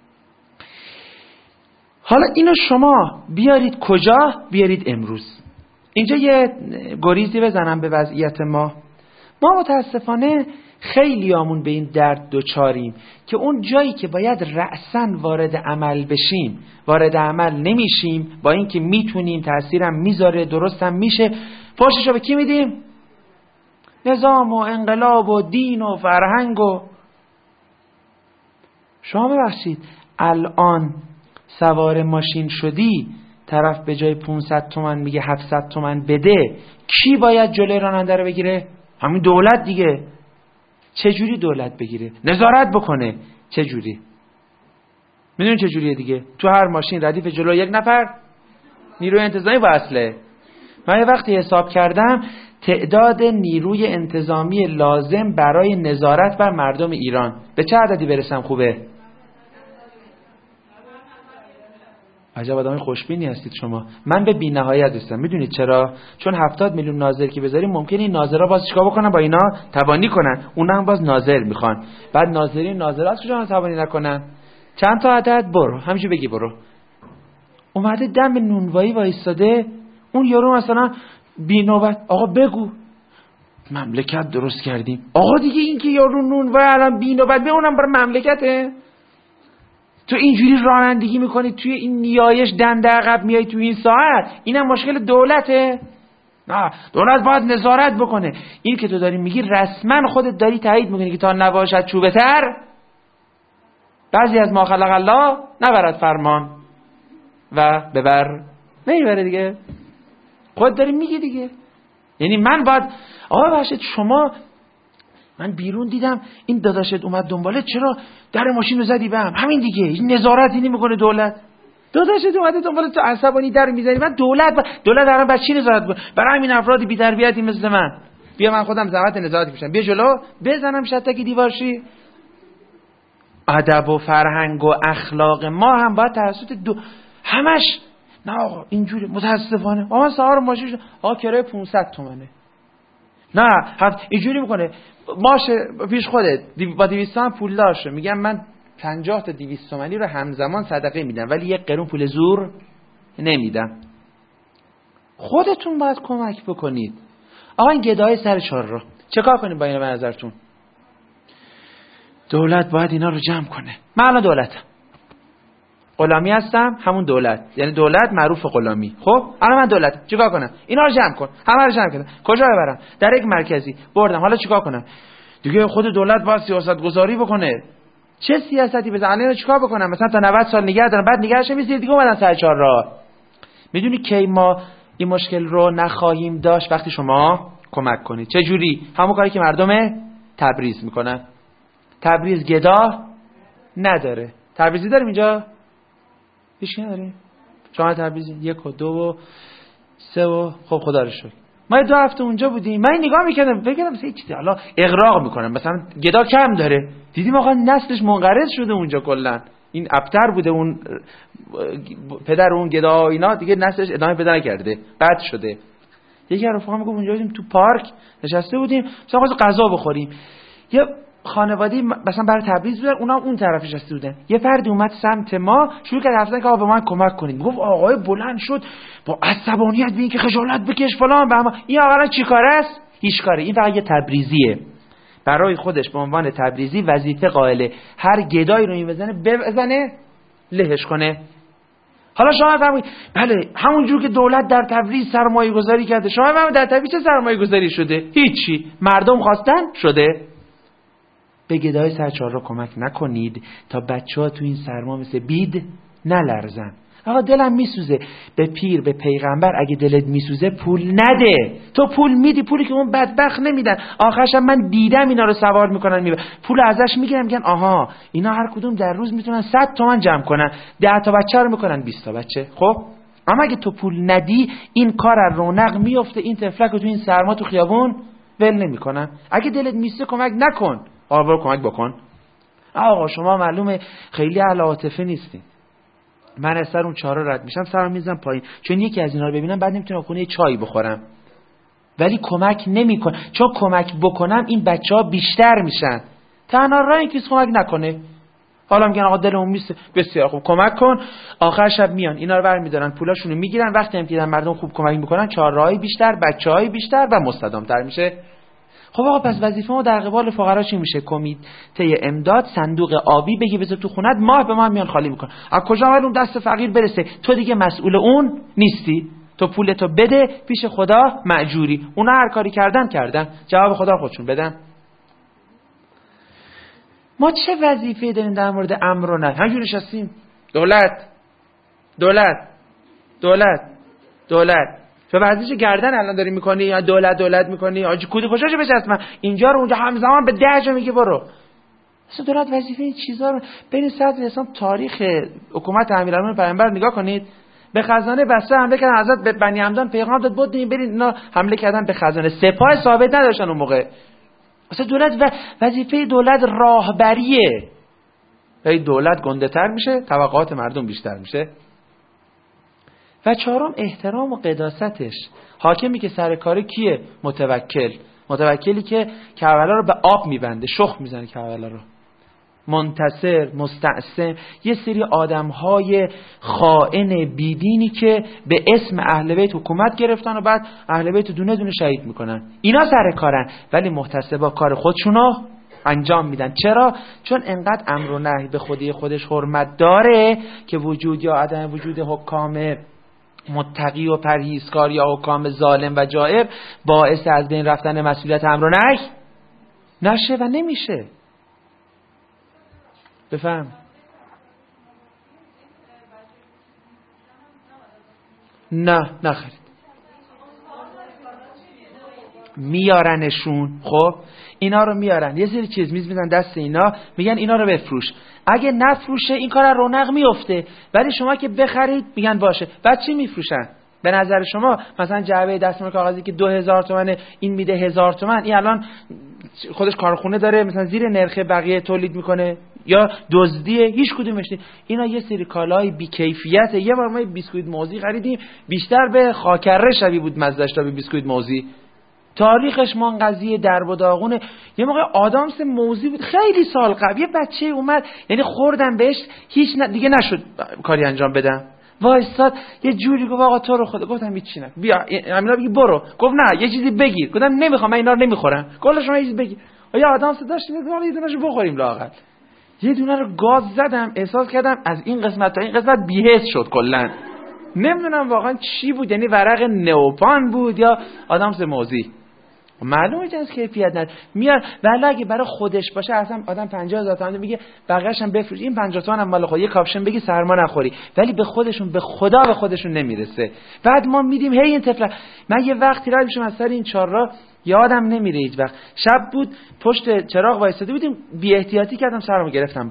Speaker 1: حالا اینو شما بیارید کجا؟ بیارید امروز. اینجا یه گریزی بزنم به وضعیت ما. ما متاسفانه خیلیامون به این درد دوچاریم که اون جایی که باید رأساً وارد عمل بشیم وارد عمل نمیشیم، با اینکه میتونیم، تأثیرم میذاره، درستم میشه، پاششو به کی میدیم؟ نظام و انقلاب و دین و فرهنگ. و شما ببخشید الان سوار ماشین شدی، طرف به جای 500 تومن میگه 700 تومن بده، کی باید جلوی راننده رو بگیره؟ همین دولت دیگه. چجوری دولت بگیره؟ نظارت بکنه. چجوری؟ میدونی چجوریه دیگه؟ تو هر ماشین ردیف جلو یک نفر نیروی انتظامی با اسلحه. من یه وقتی حساب کردم تعداد نیروی انتظامی لازم برای نظارت بر مردم ایران به چه عددی برسم خوبه؟ عجب آدمای خوشبینی هستید شما. من به بی‌نهایت هستم. میدونید چرا؟ چون 70 میلیون ناظر که بذاریم ممکنه این ناظرها باز چیکار بکنن؟ با اینا تبانی کنن. اونا هم باز ناظر میخوان. بعد ناظرین ناظرات کجا تبانی نکنن؟ چند تا عدد برو، همینجوری بگی برو. اومده دم نونوایی وایساده، اون یارو مثلا بی‌نوبت آقا بگو مملکت درست کردیم. آقا دیگه این که یارو نونوایی الان بی‌نوبت به اونم برای مملکته. تو اینجوری رانندگی میکنی توی این نیایش دنده عقب میای تو این ساعت، اینم مشکل دولته. نه دولت باید نظارت بکنه. این که تو داری میگی رسما خودت داری تایید میکنی که تا نباشد چوبه تر بعضی از ما خلق الله نبرد فرمان و ببر نمیبره دیگه. خودت داری میگی دیگه. یعنی من باید آقا باشید شما، من بیرون دیدم این داداشت اومد دنباله، چرا در ماشین رو زدی بهم؟ همین دیگه، این نظارتی نمیکنه دولت. داداشت اومده دنباله تو عصبانی در میزنی. من دولت الان بر چی نظارت کنه؟ برای همین افرادی بی تربیتی مثل من. بیا من خودم زحمت نظارت میشم، بیا جلو بزنم شتک دیوارشی. ادب و فرهنگ و اخلاق ما هم باید توسط همش نه آقا اینجوری. متاسفانه آقا سوار ماشین آقا کرایه 500 تومنه. نه اینجوری میکنه ماشه پیش خودت با 200 تومن پول داشته، میگم من 50 تا 200 تومانی رو همزمان صدقه میدم ولی یک قرون پول زور نمیدم. خودتون باید کمک بکنید. آقا این گدای سر چهار رو چه کار کنیم با اینا به نظرتون؟ دولت باید اینا رو جمع کنه. من الان دولتم، غلامی هستم، همون دولت، یعنی دولت معروف غلامی. خب الان من دولت، چیکار کنم؟ اینا رو جمع کن، همه رو جمع کردم، کجا ببرم؟ در یک مرکزی بردم، حالا چیکار کنم؟ دیگه خود دولت باید سیاست گذاری بکنه. چه سیاستی بزنن؟ اینا چیکار بکنم؟ مثلا تا 90 سال نگه دارم، بعد نگهش می‌ذارید دیگه اومدن سر چهار راه. میدونی کی ما این مشکل رو نخواهیم داشت؟ وقتی شما کمک کنید. چه جوری؟ همون کاری که مردم تبریز میکنن. تبریز گدا نداره. تبریزی داریم اینجا؟ هیچ کی نداریم. شما تبریزی 1 و 2 و 3 و خب خدا رو شکر. ما 2 هفته اونجا بودیم. من نگاه میکردم بگم مثلا چیزی حالا اغراق میکنم، مثلا گدا کم داره. دیدیم آقا نسلش منقرض شده اونجا کلا. این ابتر بوده، اون پدر اون گدا اینا دیگه نسلش ادامه پیدا نکرده، بد شده. یکی از رفقا میگه اونجا بودیم تو پارک نشسته بودیم مثلا غذا بخوریم، یه خانواده‌ای مثلا برای تبریز بودن، اونا اون طرف نشسته بودن. یه فردی اومد سمت ما شروع کرد حرف زدن که آقا به من کمک کنید. گفت آقای بلند شد با عصبانیت میگه که خجالت بکش فلان به ما. این آقا چی کاره است؟ هیچ کاره. این فقط یه تبریزیه، برای خودش به عنوان تبریزی وظیفه قائله هر گدایی رو بزنه لهش کنه. حالا شما فهمید بله همون جور که دولت در تبریز سرمایه گذاری کرده، شما فهمید در تبریز چه سرمایه گذاری شده؟ هیچی. مردم خواستن شده. به گدای سرچار رو کمک نکنید تا بچه‌ها تو این سرما مثل بید نلرزن. آقا دلم میسوزه به پیر به پیغمبر اگه دلت میسوزه پول نده. تو پول میدی، پولی که اون بدبخت نمیدن. آخرش من دیدم اینا رو سوار میکنن میبرن، پول ازش میگیرن میگن آها اینا هر کدوم در روز میتونن 100 تومن جمع کنن، 10 تا بچه رو میکنن 20 تا بچه. خب اما اگه تو پول ندی این کار از رونق میفته، این طفلک رو تو این سرما تو خیابون ول نمیکنن. اگه دلت میسوزه کمک نکن، آقا کمک بکن. آقا شما معلومه خیلی اهل عاطفه نیستین. من از سر اون چهارا رد میشم سرم میزنم پایین، چون یکی از اینا رو ببینم بعد نمیتونم خونه چای بخورم. ولی کمک نمیکنم، چون کمک بکنم این بچه‌ها بیشتر میشن. تنها راهی که کمک نکنه. حالا میگن آقا دلمون میسه، بسیار خوب کمک کن. آخر شب میان اینا رو برمی‌دارن، پولاشونو میگیرن. وقتی هم که مردم خوب کمک میکنن چهار راهی بیشتر، بچه‌های بیشتر و مستدام‌تر میشه. خب آقا پس وظیفه ما در قبال فقرا چی میشه؟ کمیته امداد صندوق آبی بگی بذار تو خونت، ماه به ماه میان خالی میکنن. از کجا اون اون دست فقیر برسه؟ تو دیگه مسئول اون نیستی. تو پولتو بده پیش خدا مأجوری. اونا هر کاری کردن جواب خدا خودشون بدن. ما چه وظیفه‌ای داریم در مورد امر و نهی؟ همینجوری نشستیم دولت تو ورزش گردن الان داری میکنی یا دولت میکنی؟ آجی کودی کجاشو بچسبم اینجا رو اونجا همزمان به 10 جا میگه برو. اصلا دولت وظیفه این چیزا رو بین صدر اسلام تاریخ حکومت امیرالمومنین پیامبر نگاه کنید. به خزانه بسره حمله کردن، حضرت به بنی حمدان پیغام داد بود برید، اینا حمله کردن به خزانه. سپاه ثابت نداشتن اون موقع. اصلا دولت وظیفه دولت راهبریه. ولی دولت گنده‌تر میشه، توقعات مردم بیشتر میشه. و چهارم احترام و قداستش. حاکمی که سر کار کیه؟ متوکلی که کربلا رو به آب میبنده، شخم میزنه کربلا رو. منتصر، مستعصم، یه سری آدمهای خائن بیدینی که به اسم اهل بیت حکومت گرفتن و بعد اهل بیت دونه دونه شهید میکنن. اینا سر کارن ولی محتسبا کار خودشونو انجام میدن. چرا؟ چون انقدر امر و نهی به خودش حرمت داره که وجود یا عدم وجود حکام متقی و پرهیزکار یا حکام ظالم و جائر باعث از بین رفتن مسئولیت امر و نهی نشه و نمیشه. بفهم. نه خیلی میارنشون. خب اینا رو میارن یه سری چیز میزن دست اینا، میگن اینا رو بفروش. اگه نفروشه این کار رونق میفته، ولی شما که بخرید میگن باشه. بعد چی میفروشن؟ به نظر شما مثلا جعبه دستمال کاغذی که 2000 تومنه این میده 1000 تومن، این الان خودش کارخونه داره مثلا زیر نرخ بقیه تولید میکنه یا دزدیه؟ هیچ کدومش نیست. اینا یه سری کالای بی کیفیته. یه بار ما بیسکویت موزی خریدیم بیشتر به خاکره شبیه بود مزهش تا به بیسکویت موزی. تاریخش ما قضیه درب و داغونه. یه موقع آدامس موزی بود خیلی سال قبل، یه بچه اومد یعنی خوردم بهش هیچ دیگه نشد کاری انجام بدم. وایساد یه جوری گفت آقا تو رو خدا. گفتم هیچ چی نه، بیا امینا بگی برو. گفت نه یه چیزی بگیر. گفتم نمیخوام من اینا رو نمیخورم. گفت شما یه چیزی بگیر. یا آدامس داشتیم یه دونهشو بخوریم لااقل. یه دونه رو گاز زدم، احساس کردم از این قسمت تا این قسمت بی‌حس شد کلا. نمیدونم واقعا چی بود، یعنی ورق نئوپان بود یا آدامس موزی. معلومه جنس کیفیت نداره. میاد ولی اگه برای خودش باشه اصلا آدم 50000 تومان میگه بقیه‌اش هم بفروش، این 50 تومن هم مال خود، یه کاپشن بگی سرما نخوری. ولی به خودشون به خدا به خودشون نمیرسه. بعد ما میدیم هی این طفل. من یه وقتی راه میشم از سر این چهارراه یادم نمیره هیچ وقت. شب بود پشت چراغ وایساده بودیم، بی احتیاطی کردم سرمو گرفتم بالا.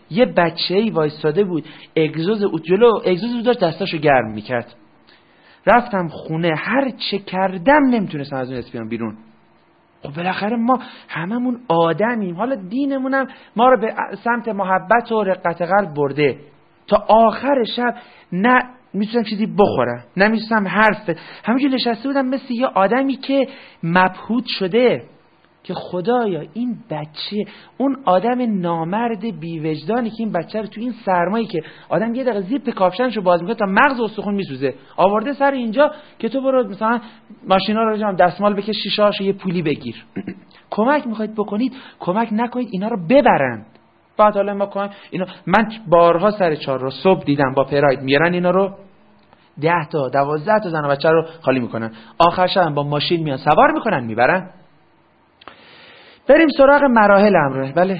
Speaker 1: یه بچه‌ای وایساده بود اگزوز جلو اگزوز داشت دستاشو گرم میکرد. رفتم خونه، هر چه کردم نمیتونستم از اون اسپیان بیرون. خب بالاخره ما هممون آدمیم، حالا دینمونم ما رو به سمت محبت و رقت قلب برده. تا آخر شب نه میتونم چیزی بخورم، نه میتونم حرف، همینجور نشسته بودم مثل یه آدمی که مبهوت شده که خدایا این بچه، اون آدم نامرد بیوجدانی که این بچه رو تو این سرمایی که آدم یه دقیقه زیپ کاپشنشو باز میکنه تا مغز استخون میسوزه آورده سر اینجا که تو برو مثلا ماشینا رو جام دستمال بکش، شیشه‌هاشو یه پولی بگیر. کمک میخواید بکنید، کمک نکنید اینا رو ببرند. بعد حالا ما کنیم اینا، من بارها سر 4 رو صبح دیدم با پراید میارن اینا رو 10 تا 12 تا زن و بچه رو خالی میکنن، آخر شب با ماشین میان سوار میکنن میبرن. بریم سراغ مراحل امر. بله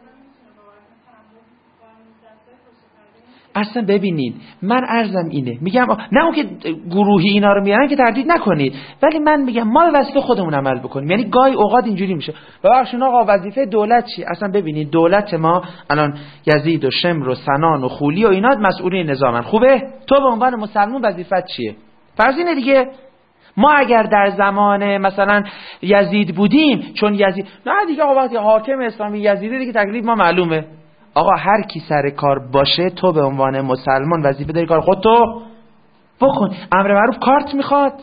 Speaker 1: اصلا ببینید من عرضم اینه، میگم نه اون که گروهی اینا رو میارن که تردید نکنید، ولی من میگم ما به وظیفه خودمون عمل بکنیم. یعنی گاهی اوقات اینجوری میشه ببخشید آقا وظیفه دولت چی؟ اصلا ببینید دولت ما الان یزید و شمر و سنان و خولی و اینا مسئولین نظامن، خوبه؟ تو به عنوان مسلمان وظیفت چیه؟ فرض اینه دیگه ما اگر در زمان مثلا یزید بودیم، چون یزید نه دیگه آقا وقتی حاکم اسلامی یزیده دیگه تکلیف ما معلومه. آقا هر کی سر کار باشه تو به عنوان مسلمان وظیفه داری کار خودتو بکن. امر معروف کارت میخواد.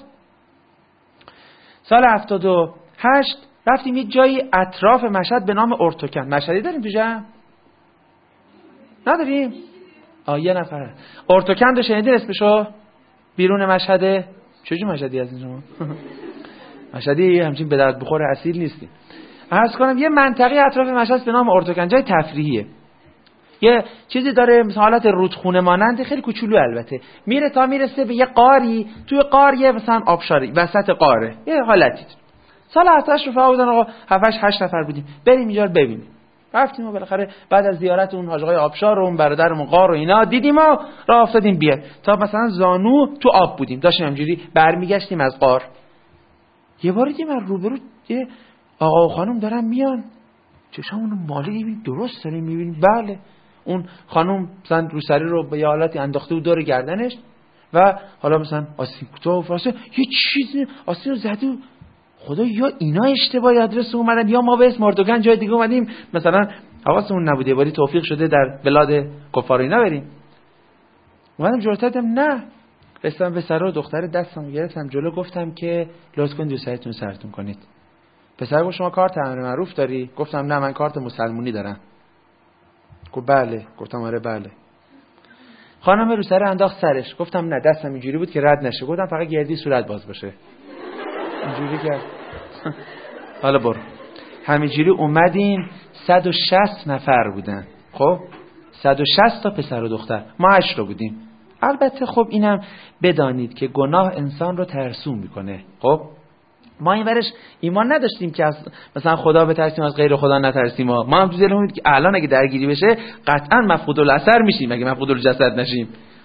Speaker 1: سال 78 رفتیم یه جایی اطراف مشهد به نام ارتکن. مشهدی داریم تو جمع؟ نداریم؟ یه نفره ارتکن رو شنیدین اسمشو؟ بیرون مشهده؟ چجور مشهدی از اینجا؟ مشهدی همچین به درد بخور اصیل نیستیم. عرض کنم یه منطقه اطراف مشهد به نام ارتکن، جای تفریحیه. یه چیزی داره مثلا حالت رودخونه مانند، خیلی کوچولو البته، میره تا میرسه به یه قاری، توی قار یه مثلا آبشاری وسط قاره، یه حالتی. سال 78 رفقا بودن آقا 7-8 نفر بودیم، بریم اینجا رو ببینیم. رفتیم و بالاخره بعد از زیارت اون حاج آقای آبشار و اون برادرمون قار و اینا دیدیم و راه افتادیم بیاد تا مثلا زانو تو آب بودیم، داشتیم همجوری برمیگشتیم از قار. یه بار دیدیم از روبرو یه آقا و خانم دارن میان، چشامون مالی دیدیم درست داریم میبینیم. بله اون خانم مثلا روسری رو به یه حالتی انداخته بود دور گردنش و حالا مثلا آستین کوتاه و فاصله یه چیزی آستین رو زده. خدا یا اینا اشتباهی آدرس اومدن یا ما به اسم اردوگان جای دیگه اومدیم، مثلا حواسمون نبوده ولی توفیق شده در بلاد کفار اینا بریم. اومدم جلوتر دیدم نه، رسیدم به سر و دختر دستم گرفتم جلو، گفتم که لطف کنید دوستایتون سرتون کنید. پسر گفت شما کارت امر معروف داری؟ گفتم نه من کارت مسلمونی دارم. گفت بله. گفتم آره بله. خانم رو سر انداخت سرش، گفتم نه دستم اینجوری بود که رد نشه. گفتم فقط گردی صورت باز باشه. اینجوری کرد. حالا برو. همینجوری اومدیم 160 نفر بودن. خب 160 تا پسر و دختر، ما 8 تا بودیم. البته خب اینم بدانید که گناه انسان رو ترسون میکنه. خب ما این ورش ایمان نداشتیم که از مثلا خدا بترسیم از غیر خدا نترسیم. ما هم تو دلمون بود که الان اگه درگیری بشه قطعا مفقود الاثر میشیم اگه مفقود الجسد نشیم.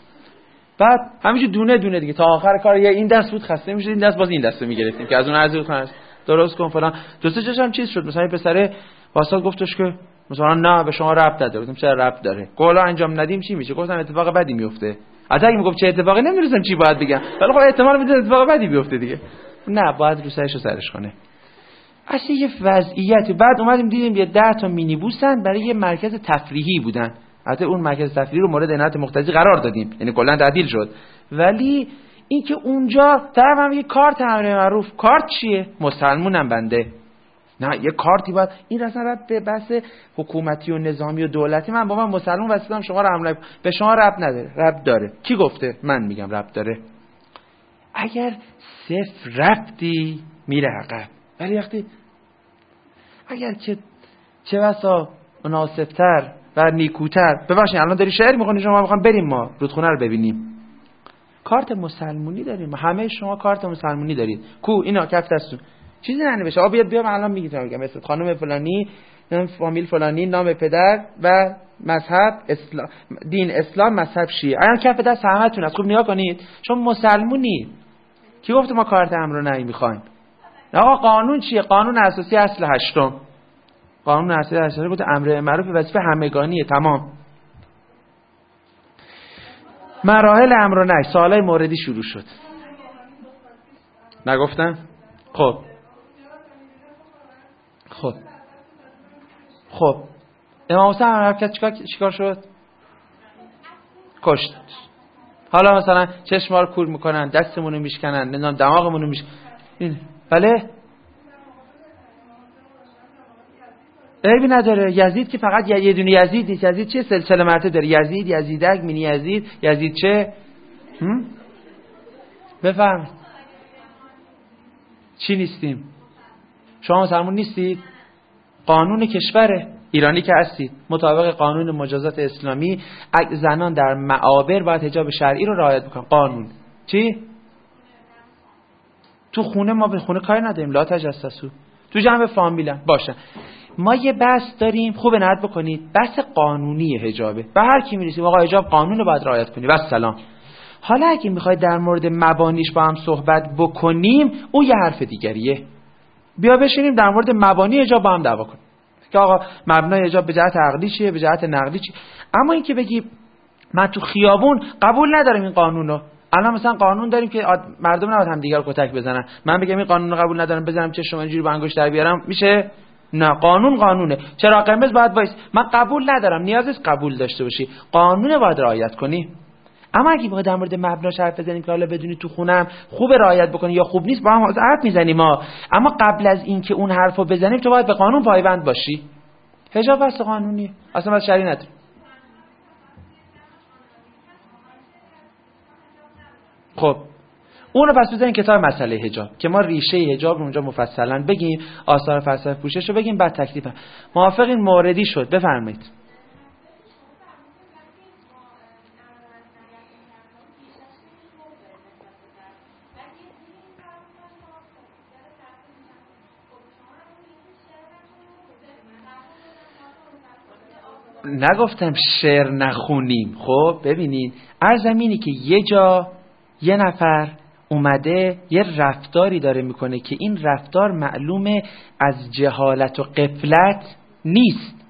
Speaker 1: بعد همینجوری دونه دونه دیگه تا آخر کار یا این دست بود خسته میشد این دست باز این دستو میگرفتیم که از اون عرض بود درست کن فلان. دوست چشم چیز شد مثلا پسر واسط گفتش که مثلا نه به شما ربط نداره. گفتم چرا ربط داره؟ گولا انجام ندیم چی میشه؟ گفتم اتفاق بدی میفته. البته اگه میگفت چه اتفاقی نمیدونم چی باید بگم، ولی خب احتمال میده اتفاق بدی بیفته دیگه. نه باید رو سرش کنه. اصلا یه وضعیت. بعد اومدیم دیدیم یه 10 تا مینی بوسن برای یه مرکز تفریحی بودن. البته اون مرکز تفریحی رو مورد عنایت مقتضی قرار دادیم، یعنی کلا تعدیل شد. ولی اینکه اونجا طرف هم یه کارت امر معروف، کارت چیه؟ مسلمونم بنده. نه یه کارتی باید این اصلا ربط به بحث حکومتی و نظامی و دولتی. من با من مسلمان واسطم شما رو حمله به شما ربط نداره. ربط داره. کی گفته؟ من میگم ربط داره. اگر صفر ربطی میره عقب، ولی وقتی اگر که چه بسا مناسبتر و نیکوتر. ببخشید الان داری شعر میخونی شما، میخوام بریم ما رودخونه رو ببینیم. کارت مسلمونی داریم، همه شما کارت مسلمونی دارید. کو اینا کف دستون چیزی ننوشته. بیا من الان میگم مثلا خانم فلانی، نام فامیل فلانی، نام پدر و مذهب اسلام، دین اسلام، مذهب شیعه. الان کف دست همتون از خوب نگاه کنید، چون مسلمونی. کی گفت ما کارت امر رو نمیخوایم؟ آقا قانون چیه؟ قانون اساسی اصل 8. قانون اساسی 8 گفت امر معروف وظیفه همگانیه. تمام. مراحل امر و نهی، سوالای موردی شروع شد. نگفتم؟ خب امام حسین حرکت چیکار شد؟ کشت. حالا مثلا چشم رو کور میکنن، دستمونو میشکنن، نمیدونم دماغمونو این بله عیبی نداره. یزید که فقط یه دونه یزید نیست. یزید چه سلسله مراتب داره؟ یزید، یزیدک، مینی یزید، یزید چه؟ بفرمایید. چی نیستیم؟ شما مسلمان نیستید؟ قانون کشوره، ایرانی که هستید، مطابق قانون مجازات اسلامی زنان در معابر باید حجاب شرعی رو رعایت بکنن. قانون چی؟ تو خونه ما به خونه کاری نداریم، لا تجسسو. تو جمع فامیلن باشن. ما یه بحث داریم، خوبه نهاد بکنید، بحث قانونی حجابه. به هر کی میرسیم آقا حجاب قانون رو باید رعایت کنی و سلام. حالا اگه میخواید در مورد مبانیش با هم صحبت بکنیم، اون یه حرف دیگریه. بیا بشینیم در مورد مبانی حجاب با هم دعوا کنیم که آقا مبنای حجاب به جهت عقلی چیه، به جهت نقلی چیه. اما این که بگی من تو خیابون قبول ندارم این قانونو، الان مثلا قانون داریم که مردم نباید هم دیگر کتک بزنن، من بگم این قانون رو قبول ندارم بزنم چه شما اینجوری با انگشت در بیارم، میشه؟ نه، قانون قانونه. چرا قرمز باید وایس؟ من قبول ندارم، نیاز نیست قبول داشته باشی، قانون باید رعایت کنی. اما اگه بخوای در مورد مبناش حرف بزنیم که حالا بدونی تو خونم خوب رعایت بکنی یا خوب نیست، با هم حرف میزنیم ما. اما قبل از اینکه اون حرفو بزنیم تو باید به قانون پایبند باشی. حجاب واسه قانونیه، اصلا واسه شرعی نداره. خب اون رو پس بزنین کتاب مسئله حجاب که ما ریشه حجاب رو اونجا مفصلا بگیم، آثار فلسفه پوشش رو بگیم، بعد تکلیف. موافقین؟ موردی شد، بفرمایید. نگفتم شعر نخونیم. خب ببینید، هر زمینی که یه جا یه نفر اومده یه رفتاری داره میکنه که این رفتار معلومه از جهالت و غفلت نیست،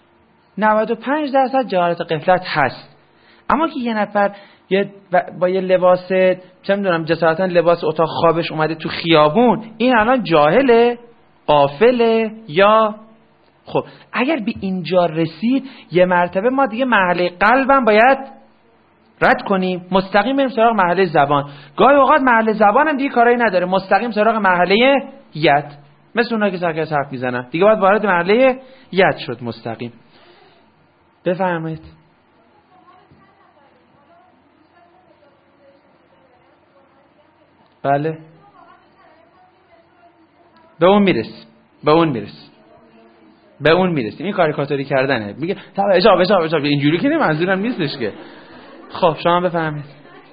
Speaker 1: 95% جهالت و غفلت هست، اما که یه نفر با یه لباس چه میدونم جسارتا لباس اتاق خوابش اومده تو خیابون، این الان جاهله، غافله یا خب اگر به اینجا رسید یه مرتبه ما دیگه مرحله قلبم باید رد کنیم، مستقیم بریم سراغ مرحله زبان. گاهی اوقات مرحله زبان هم دیگه کاری نداره، مستقیم سراغ مرحله ید، مثل اونها که سرکس حرف میزنن دیگه باید وارد مرحله ید شد مستقیم. بفرمایید. بله به اون میرسیم. این کاریکاتوری کردنه، میگه اجاب اینجوری که منظورم نیستش که. خب شما بفهمید.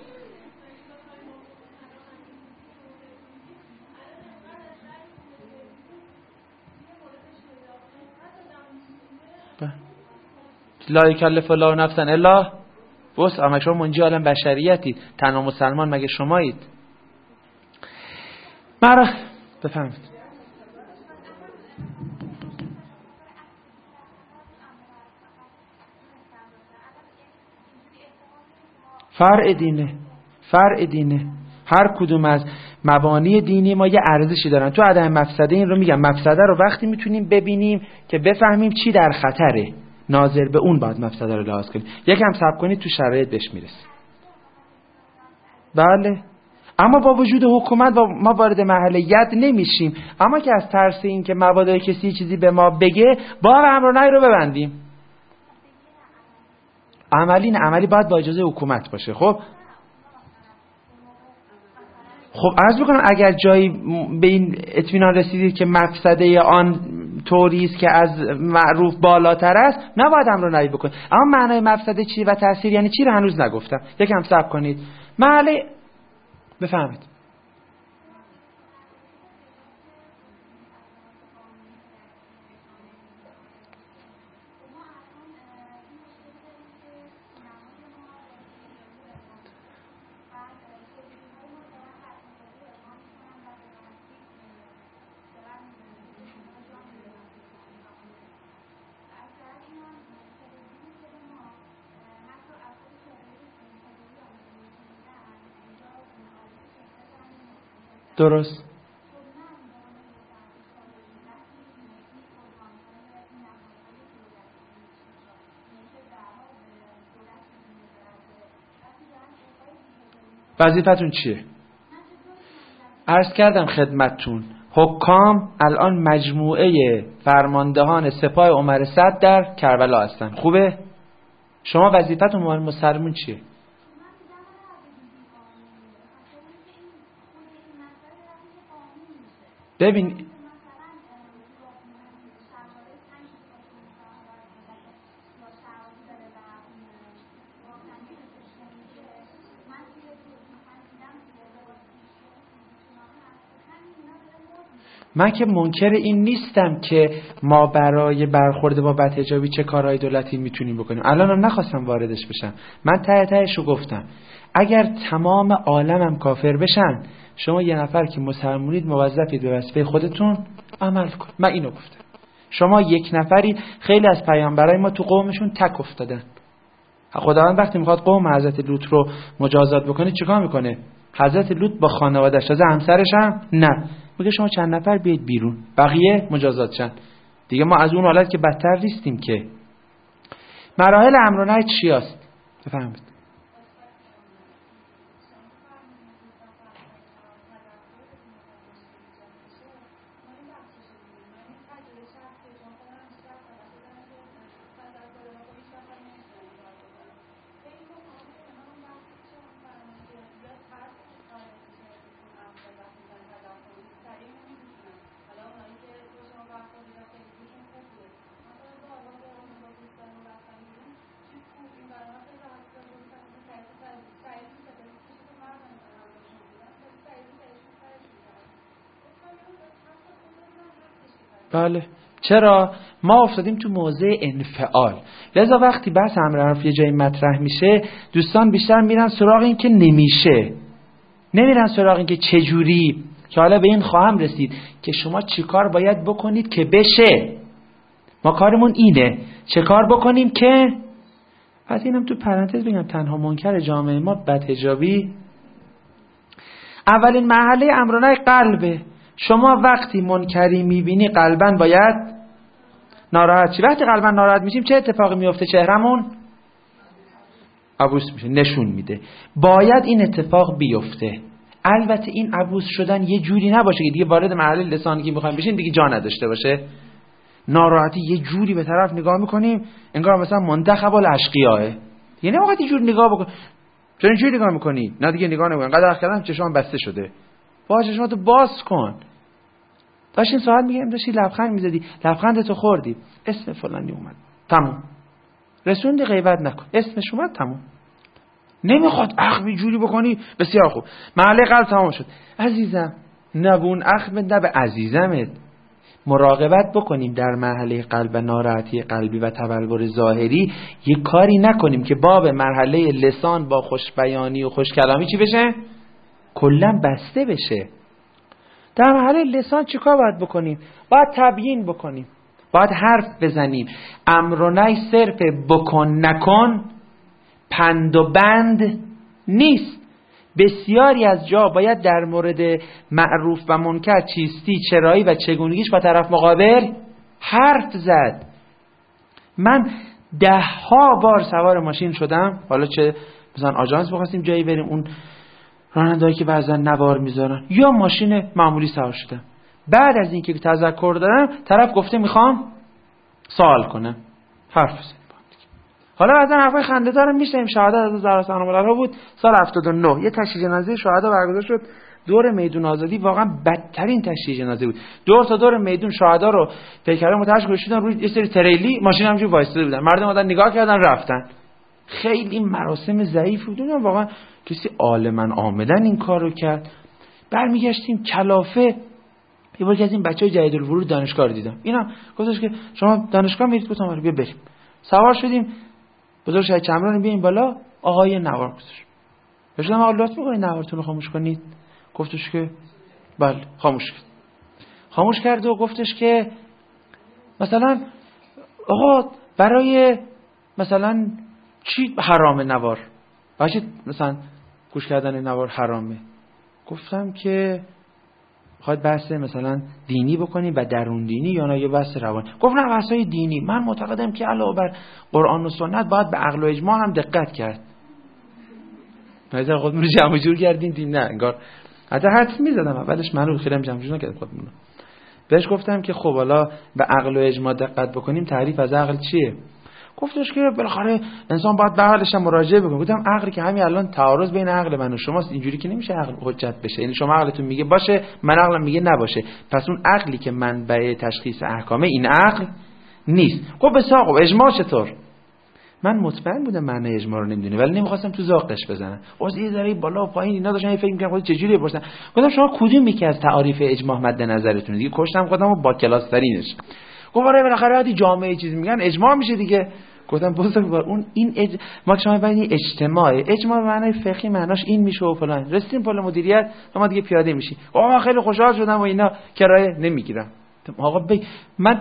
Speaker 1: لا یکلف الله نفسا الا وسعها. اما شما منجی عالم بشریتید، تنها مسلمان مگه شمایید؟ بفهمید. فرع دینه. هر کدوم از مبانی دینی ما یه ارزشی دارن. تو عدم مفسده این رو میگم، مفسده رو وقتی میتونیم ببینیم که بفهمیم چی در خطره، ناظر به اون باید مفسده رو لحاظ کنیم. یکم صبر کنید تو شرایط بهش میرسیم. بله اما با وجود حکومت ما وارد مرحله ید نمیشیم، اما که از ترس این که مبادا کسی چیزی به ما بگه با امر و نهی رو ببندیم. عملی باید با اجازه حکومت باشه. خب عرض بکنم اگر جایی به این اطمینان رسیدید که مفسده آن طوری است که از معروف بالاتر است، نباید امر و نهی بکنید. اما معنای مفسده چی و تأثیر یعنی چی رو هنوز نگفتم، یکم صبر کنید. مرحله بفهمید. درست. وظیفتون چیه؟ عرض کردم خدمتتون حکام الان مجموعه فرماندهان سپاه عمر صدر در کربلا هستن. خوبه؟ شما وظیفتون عنوان مسلمون چیه؟ ببین من که منکر این نیستم که ما برای برخورد با بدحجابی چه کارهای دولتی میتونیم بکنیم. الانم نخواستم واردش بشم. من ته تهشو گفتم اگر تمام عالمم کافر بشن شما یه نفر که مسلمونید موظفید به وظیفه خودتون عمل کنید. من اینو گفتم. شما یک نفری، خیلی از پیامبرای ما تو قومشون تک افتادن. خداوند وقتی میخواد قوم حضرت لوط رو مجازات بکنه چیکار میکنه؟ حضرت لوط با خانواده‌اش تازه همسرش هم نه، میگه شما چند نفر بیاید بیرون بقیه مجازات شن. دیگه ما از اون حالت که بدتر نیستیم که. مراحل امر و نهی چیاست؟ بفهمید. بله. چرا؟ ما افتادیم تو موضع انفعال. لذا وقتی بحث امر معروف یه جایی مطرح میشه دوستان بیشتر میرن سراغ این که نمیشه، نمیرن سراغ این که چجوری، که حالا به این خواهم رسید که شما چی کار باید بکنید که بشه. ما کارمون اینه چه کار بکنیم که. پس اینم تو پرانتز بگم تنها منکر جامعه ما بدحجابی اولین مرحله امر و نهی قلبه. شما وقتی منکری میبینی قلباً باید ناراحت شی. وقتی قلباً ناراحت میشیم چه اتفاقی میفته؟ چهرمون عبوس میشه، نشون میده. باید این اتفاق بیفته. البته این عبوس شدن یه جوری نباشه که دیگه وارد مرحله لسانی که میخوایم بشین دیگه جا نداشته باشه. ناراحتی یه جوری به طرف نگاه میکنیم انگار مثلا منتخب الاشقیاء. یعنی وقت یه جوری نگاه بکن. چرا اینجوری نگاه میکنی؟ نه دیگه نگاه نکن. انقدر کردم چشام بسته شده. با چشماتو باز کن. داشتین ساعت میگم داشتی لبخند میزدی، لبخندتو خوردی، اسم فلانی اومد، تموم. رسوندی غیبت نکن، اسمش اومد، تموم. نمیخواد اخمی جوری بکنی. بسیار خوب، محله قلب تمام شد. عزیزم نه به اون اخم نه به عزیزمت. مراقبت بکنیم در مرحله قلب، ناراحتی قلبی و تبلور ظاهری یه کاری نکنیم که باب مرحله لسان با خوشبیانی و خوشکلامی چی بشه؟ کلا بسته بشه. در مرحله لسان چیکار باید بکنیم؟ باید تبیین بکنیم، باید حرف بزنیم. امر و نهی صرف بکن نکن پند و بند نیست. بسیاری از جا باید در مورد معروف و منکر چیستی، چرایی و چگونگیش با طرف مقابل حرف زد. من 10 بار سوار ماشین شدم، حالا چه مثلا آژانس بخواستیم جایی بریم، اون راننده‌ای که بعضا نوار میذارن، یا ماشین معمولی سوار شدم. بعد از اینکه تذکر دادم طرف گفته میخوام سوال کنم، حرف بزنیم. حالا بعضا حرفای خنده‌دار میشنیم. شهادت از زهرا سلام بود سال 79 یه تشییع جنازه شهدا برگزار شد دور میدون آزادی. واقعا بدترین تشییع جنازه بود. دور تا دور میدون شهدا رو پیکره متعش گذاشتن روی یه سری تریلی، ماشین همونجوری وایساده بودن، مردم اومدن نگاه کردن رفتن. خیلی مراسم ضعیف بود. واقعا کسی عالمن آمدن این کارو کرد. برمیگشتیم کلافه، یه بار که از این بچهای جدید الورود دانشگاه رو دیدم، اینم گفتش که شما دانشگاه میرید؟ گفتم آره بیا بریم. سوار شدیم، بزرگ شاید چمران بیاین بالا، آقای نوار گذاشت. بهشون آقا لطف می‌کنید نوارتون رو خاموش کنید؟ گفتش که بله. خاموش کرد و گفتش که مثلا آقا برای مثلا چی حرامه نوار؟ باشه مثلا گوش کردن نوار حرامه. گفتم که میخواد بحث مثلا دینی بکنیم و درون دینی یا نه یه بحث روانی. گفت نه بحثای دینی، من معتقدم که علاوه بر قرآن و سنت باید به عقل و اجماع هم دقت کرد. مثلا خودمون رو جمع جور کردین دین، نه انگار حتی حدس میزدم اولش منو خیلی جمع جور نکردم خودمون. بهش گفتم که خب حالا به عقل و اجماع دقت بکنیم، تعریف از عقل چیه؟ گفتش که بالاخره انسان باید به عقلش هم مراجعه بکنه. گفتم عقل که همین الان تعارض بین عقل من و شماست، اینجوری که نمیشه عقل حجت بشه. یعنی شما عقلتون میگه باشه، من عقلم میگه نباشه، پس اون عقلی که منبع تشخیص احکامه این عقل نیست. خب بساق اجماع چطور؟ من مطمئن بودم معنی اجماع رو نمیدونی، ولی نمیخواستم تو ذوقش بزنم. واسه یه ذره بالا و پایین اینا داشتن فکر می‌کردن خود چجوری بپرسن. گفتم شما کدوم یکی از تعاریف اجماع مد نظرتونه؟ دیگه کشتم خودمو با کلاس ترینش. گفت آره بالاخره حتی جامعه چیزی میگن اجماع میشه دیگه. گفتم بزرگوار اون این ما شما ببینید اجماع معنی فقهی معناش این میشه و فلان. رسیدیم پل مدیریت ما دیگه پیاده میشی. من خیلی خوشحال شدم و اینا کرایه نمیگیرم. آقا من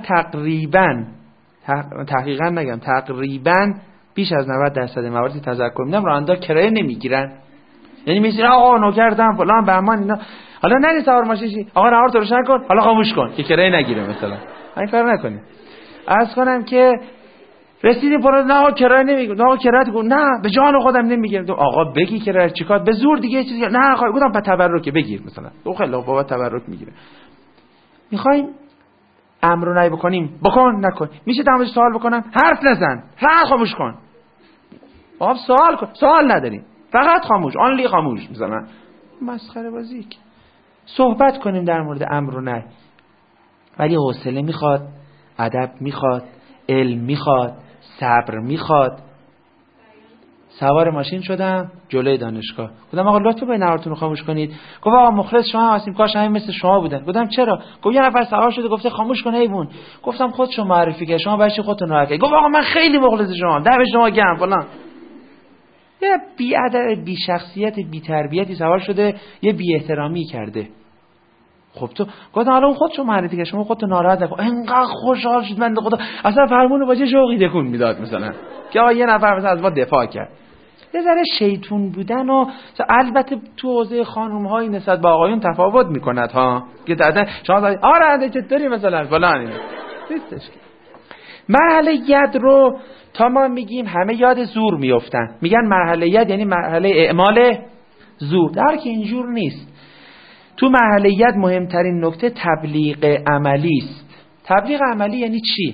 Speaker 1: تقریبا نگم تقریبا بیش از 90% موارد تذکر میدم راننده کرایه نمیگیرن. یعنی میگن آقا نوکردم فلان بهمان اینا، حالا نری سوار ماشین آقا نهار تو روشن کن، حالا خاموش کن که کرایه نگیره مثلا. این کار نکنی. عرض کنم که رسیدیم پرو نه کرایه نمیگیره، نه کرایه گفت نه به جان خودم نمیگیرم. آقا بگی کرایه چیکار به زور دیگه چیزی نه خواهی گفتم به تبرک بگیر مثلا. تو خیلی بابا تبرک میگیره. میخوایم امر و نهی بکنیم بکن نکن. میشه در موردش سوال بکنم؟ حرف نزن، فقط خاموش کن. آب سوال کن، سوال نداریم، فقط خاموش، آنلی خاموش مثلا. مسخره بازی. صحبت کنیم در مورد امر و نهی، ولی حوصله میخواد، ادب میخواد، علم میخواد، صبر میخواد. سوار ماشین شدم جلوی دانشگاه، گفتم آقا لطفا به نهارتون رو خاموش کنید. گفت آقا مخلص شما هستیم، کاش همین مثل شما بودن. گفتم چرا؟ گفت یه نفر سوار شده گفته خاموش کن حیوان. گفتم خودشون معرفی کرد، شما برای چی خودتون ناراحت کردید؟ گفت آقا من خیلی مخلص شما، دم شما گرم فلان. یه بی ادب، بی شخصیت، بی تربیتی سوار شده، یه بی احترامی کرده. خب تو گفتم حالا اون خودشون معرفی کرد، شما خودتون ناراحت نکن. انقدر خوشحال شد بنده خدا، اصلا فرمون با چه شوقی تکون میداد مثلا که آقا یه نفر مثلا از ما دفاع کرد. یه ذره شیطون بودن و البته تو حوزه خانم‌های نسبت به آقایون تفاوت میکند ها، که بعدن شما آره چطوری مثلا فلان نیستش. مرحله ید رو تا ما میگیم همه یاد زور میافتن، میگن مرحله ید یعنی مرحله اعمال زور، در که اینجور نیست. تو مرحله ید مهمترین نکته تبلیغ عملی است. تبلیغ عملی یعنی چی؟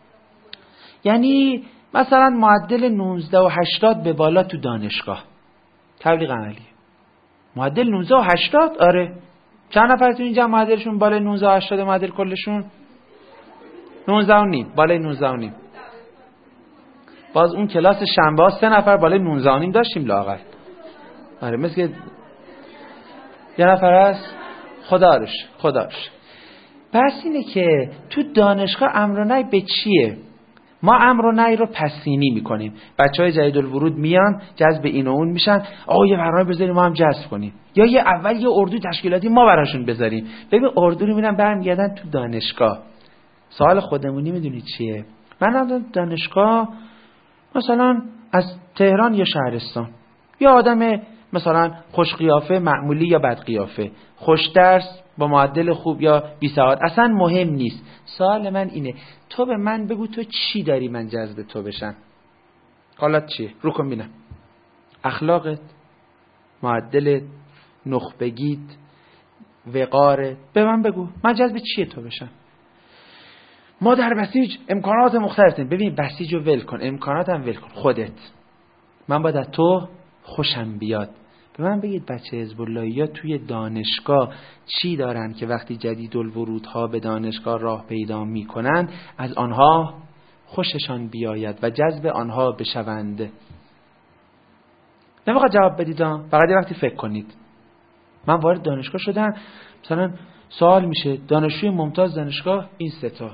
Speaker 1: یعنی مثلا معدل 19 و 80 به بالا تو دانشگاه، تبلیغ عملی. معدل 19 و 80 آره. چند نفر تو اینجا معدلشون بالای 19 و 80 معدل کلشون 19 و نیم، بالای 19 و نیم. باز اون کلاس شنبه ها 3 نفر بالای 19 و نیم داشتیم لااقل. آره مثل که یه نفر هست خداش. پس اینه که تو دانشگاه امر و نهی به چیه؟ ما امر و نهی رو پسینی میکنیم. بچهای جدید الورود میان جذب این و اون میشن، آقا یه برنامه بذاریم ما هم جذب کنیم، یا یه اول یه اردو تشکیلاتی ما براشون بذاریم. ببین اردو رو میرن برمیگردن تو دانشگاه. سوال خودمونی میدونید چیه؟ من رفتم دانشگاه مثلا از تهران یا شهرستان، یا آدم مثلا خوش قیافه معمولی یا بد قیافه، خوش درس با معدل خوب یا بی سواد، اصلا مهم نیست. سوال من اینه تو به من بگو تو چی داری من جذب تو بشم؟ حالت چیه؟ رو کن بینم. اخلاقت، معدلت، نخبگیت، وقارت، به من بگو من جذب چیه تو بشم؟ ما در بسیج امکانات مختلفیم. ببین بسیج رو ول کن، امکانات هم ول کن، خودت. من باید از تو خوشم بیاد. به من بگید بچه حزب اللهی‌ها توی دانشگاه چی دارن که وقتی جدید الورودها به دانشگاه راه پیدا میکنن از آنها خوششان بیاید و جذب آنها بشوند؟ نمیخواد جواب بدید، فقط یه وقتی فکر کنید. من وارد دانشگاه شدم، مثلا سوال میشه دانشجوی ممتاز دانشگاه این 3 تا،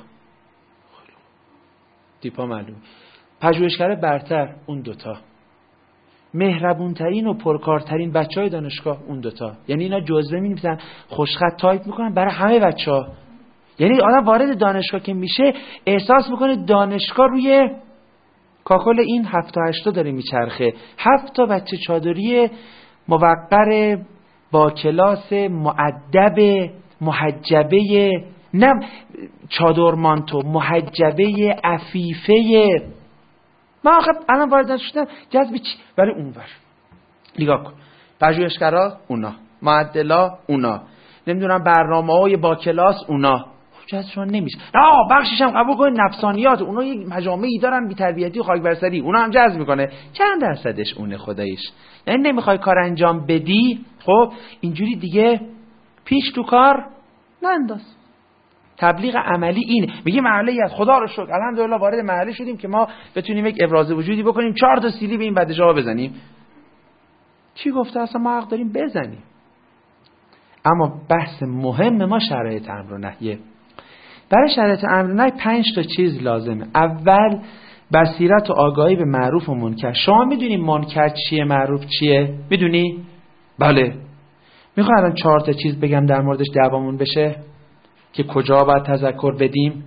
Speaker 1: دیپا معلوم، پژوهشگر برتر اون 2 تا، مهربونترین و پرکارترین بچهای دانشگاه اون 2 تا. یعنی اینا جزوه می‌نویسن، خوشخط تایپ میکنن برای همه بچه‌ها. یعنی آدم وارد دانشگاه که میشه احساس میکنه دانشگاه روی کاکل این 7 تا 8 تا داره میچرخه. 7 تا بچه چادری موقر با کلاس مؤدب محجبه، نه چادر مانتو، محجبه عفیفه. من آخه الان وارد شدم جذب چی؟ برای اونور نگاه کن، پژوهشگرا اونا، معدلا اونا، نمیدونم برنامه‌های با کلاس اونا، جذبشون نمیشه. نه بخشش هم قبول کنید نفسانیات، اونا یک مجامعی دارن بی تربیتی و خاک برسری، اونا هم جذب میکنه. چند درصدش اونه خداییش؟ یعنی نمیخوای کار انجام بدی، خب اینجوری دیگه پیش تو کار ننداز. تبلیغ عملی اینه. میگه محله از خدا رو شکر الحمدلله وارد محله شدیم که ما بتونیم یک ابراز وجودی بکنیم، 4 تا سیلی به این بدشاه بزنیم. چی گفته اصلا ما حق داریم بزنیم؟ اما بحث مهم ما شرایط امر و نهیه. برای شرایط امر و نهی 5 تا چیز لازمه. اول بصیرت و آگاهی به معروف و منکر. شما میدونی منکر چیه، معروف چیه؟ میدونی؟ بله. میخوام الان 4 تا چیز بگم در موردش دعوامون بشه که کجا باید تذکر بدیم.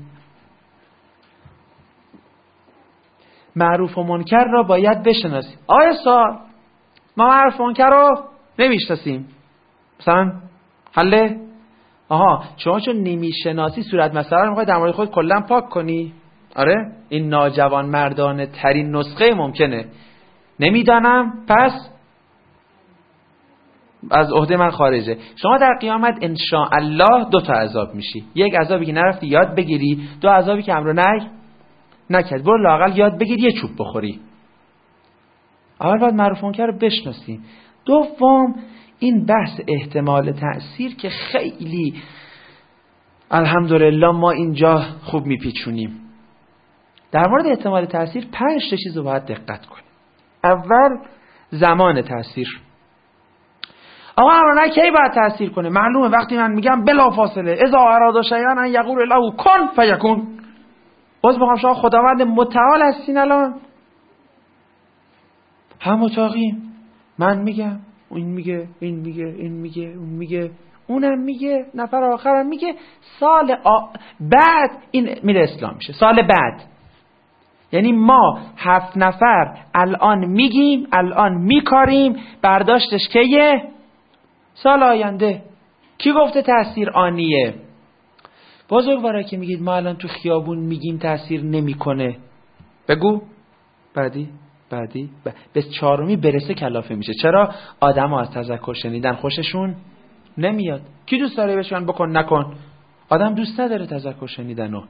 Speaker 1: معروف و منکر را باید بشناسیم. آیا سوال ما معروف و منکر رو نمیشناسیم مثلا حله؟ آها، شما چون نمیشناسی صورت مسئله رو میخوای در مورد خود کلا پاک کنی؟ آره، این ناجوان مردانه ترین نسخه ممکنه. نمیدانم پس از عهده من خارجه. شما در قیامت ان شاء الله 2 تا عذاب میشی. یک عذابی که نرفتی یاد بگیری، 2 عذابی که امر و نهی نکرد. برو لااقل یاد بگیر یه چوب بخوری. اول باید معروف و منکر رو بشناسی. دوم این بحث احتمال تأثیر که خیلی الحمدلله ما اینجا خوب میپیچونیم. در مورد احتمال تأثیر 5 تا چیز رو باید دقت کنیم. اول زمان تأثیر. آقا امر کی باید تأثیر کنه؟ معلومه وقتی من میگم بلا فاصله اذا اراد شیئا ان یقول له کن فیکون. باز بخوام شما خداوند متعال هستین الان هم اتاقیم، من میگم این میگه این میگه این میگه اون میگه اونم میگه، نفر آخرم میگه، سال بعد این میره اسلام میشه. سال بعد یعنی ما 7 نفر الان میگیم، الان میکاریم، برداشتش کیه؟ سال آینده. کی گفته تأثیر آنیه؟ بزرگوارا که میگید ما الان تو خیابون میگیم تأثیر نمیکنه، بگو بعدی به 4می برسه کلافه میشه. چرا؟ آدم ها از تذکر شنیدن خوششون نمیاد. کی دوست داره بهشون بکن نکن؟ آدم دوست نداره تذکر شنیدنو.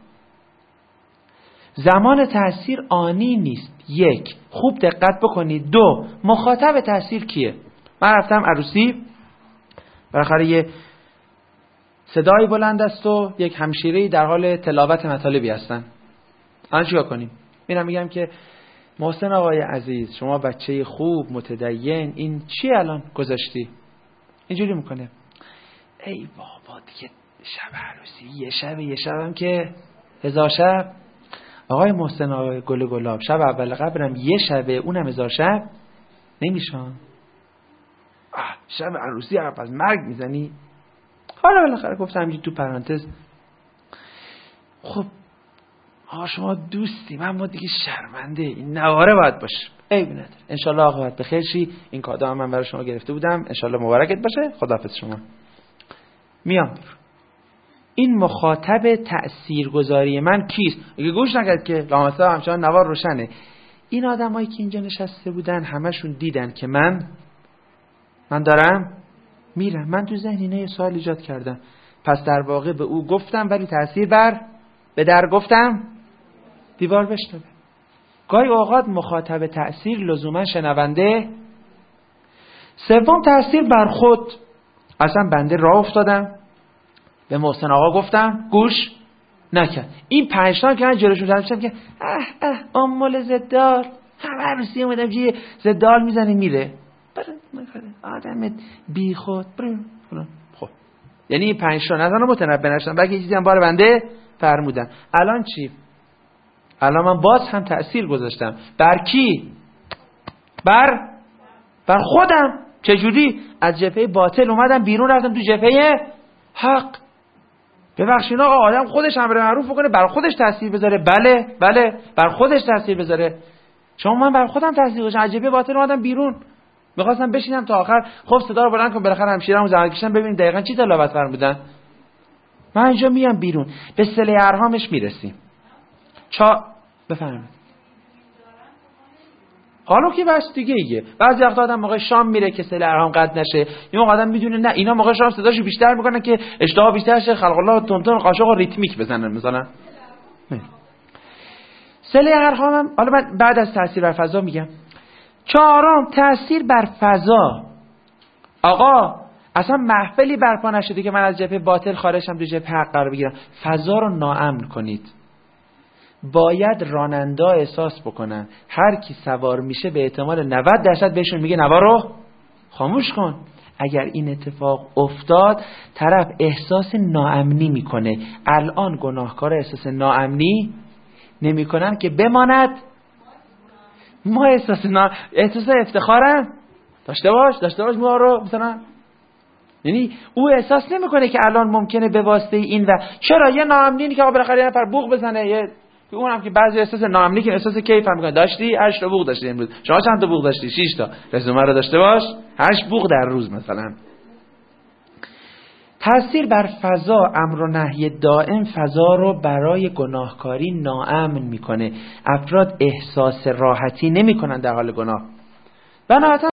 Speaker 1: زمان تأثیر آنی نیست. 1 خوب دقت بکنید. 2 مخاطب تأثیر کیه؟ من رفتم عروسی، بالاخره یه صدای بلند است و یک همشیره‌ای در حال تلاوت مطالبی هستن. الان چیکار کنیم؟ میرم میگم که محسن آقای عزیز شما بچه خوب متدین، این چی الان گذاشتی؟ اینجوری میکنه ای بابا دیگه شب عروسی یه شبم که 1000 شب. آقای محسن آقای گل گلاب شب اول قبرم یه شبه، اونم 1000 شب نمیشه. شب عروسی حرف از مرگ میزنی؟ حالا بالاخره گفتم همینجوری تو پرانتز خب شما دوستی من، ما دیگه شرمنده این نواره باید باشه. عیب نداره، انشالله عاقبت به خیر شی. این کادو هم من برای شما گرفته بودم، انشالله مبارکت باشه. خداحافظ شما. میام. این مخاطب تاثیرگذاری من کیست؟ اگه گوش نکرد که لامصب همچنان نوار روشنه. این آدمایی که اینجا نشسته بودن همشون دیدن که من دارم میرم. من تو ذهن اینا یه سوال ایجاد کردم، پس در واقع به او گفتم ولی تأثیر به در گفتم دیوار بشنوه. گاهی اوقات مخاطب تأثیر لزوما شنونده. 3 تأثیر بر خود. اصلا بنده راه افتادم به محسن آقا گفتم گوش نکرد. این 5 تا که من جلوشون داشتم که امول زدال همه عروسی اومدم چیه زدال میزنه میره. آدم بی خود فلان. خب یعنی این 5 تا نزنم متنبه نشدم، بلکه چیزی هم بار بنده فرمودن. الان چی؟ الان من باز هم تأثیر گذاشتم. بر کی؟ بر خودم. چجوری؟ از جبهه باطل اومدم بیرون رفتم تو جبهه حق. ببخشید آقا آدم خودش امر معروف بکنه بر خودش تأثیر بذاره. بله بر خودش تأثیر بذاره. شما من بر خودم تأثیر گذاشتم، از جبهه باطل اومدم بیرون. می‌خواستم بشینم تا آخر. خب صدا رو بلند کن، بالاخره همشیره‌مو زحمت کشیدن ببینید دقیقاً چی تلاوت فرمودن. من اینجا میام بیرون، به صله ارحامش میرسیم. بفهمید حالا که بس دیگه ایه. بعضی وقتا آدم موقع شام میره که صله ارحام قطع نشه، یه موقع آدم میدونه نه اینا موقع شام صداشو بیشتر میکنن که اشتها بیشتر شه، خلق الله تونتون قاشق و ریتمیک بزنن مثلا. صله ارحام حالا من بعد از تاثیر بر فضا میگم. چهارم، تاثیر بر فضا. آقا اصلا محفلی برپا نشده که من از جبهه باطل خارج شم تو جبهه حق قرار بگیرم. فضا رو ناامن کنید. باید راننده احساس بکنن هر کی سوار میشه به احتمال 90% بهشون میگه نوا رو خاموش کن. اگر این اتفاق افتاد طرف احساس ناامنی میکنه. الان گناهکار احساس ناامنی نمیکنن که بماند. ما احساس افتخارم داشته باش ما رو مثلا، یعنی او احساس نمیکنه که الان ممکنه به واسطه این و چرا یه ناامنی که بالاخره یه نفر بوق بزنه، یه اونم که بعضی احساس ناامنی که احساس کیف هم میکنه. داشتی 8 تا بوق داشتی امروز، شما چند تا بوق داشتی؟ 6 تا. رزومه رو داشته باش 8 بوق در روز مثلا. تاثیر بر فضا، امر و نهی دائم فضا رو برای گناهکاری ناامن میکنه. افراد احساس راحتی نمیکنن در حال گناه. بنابراین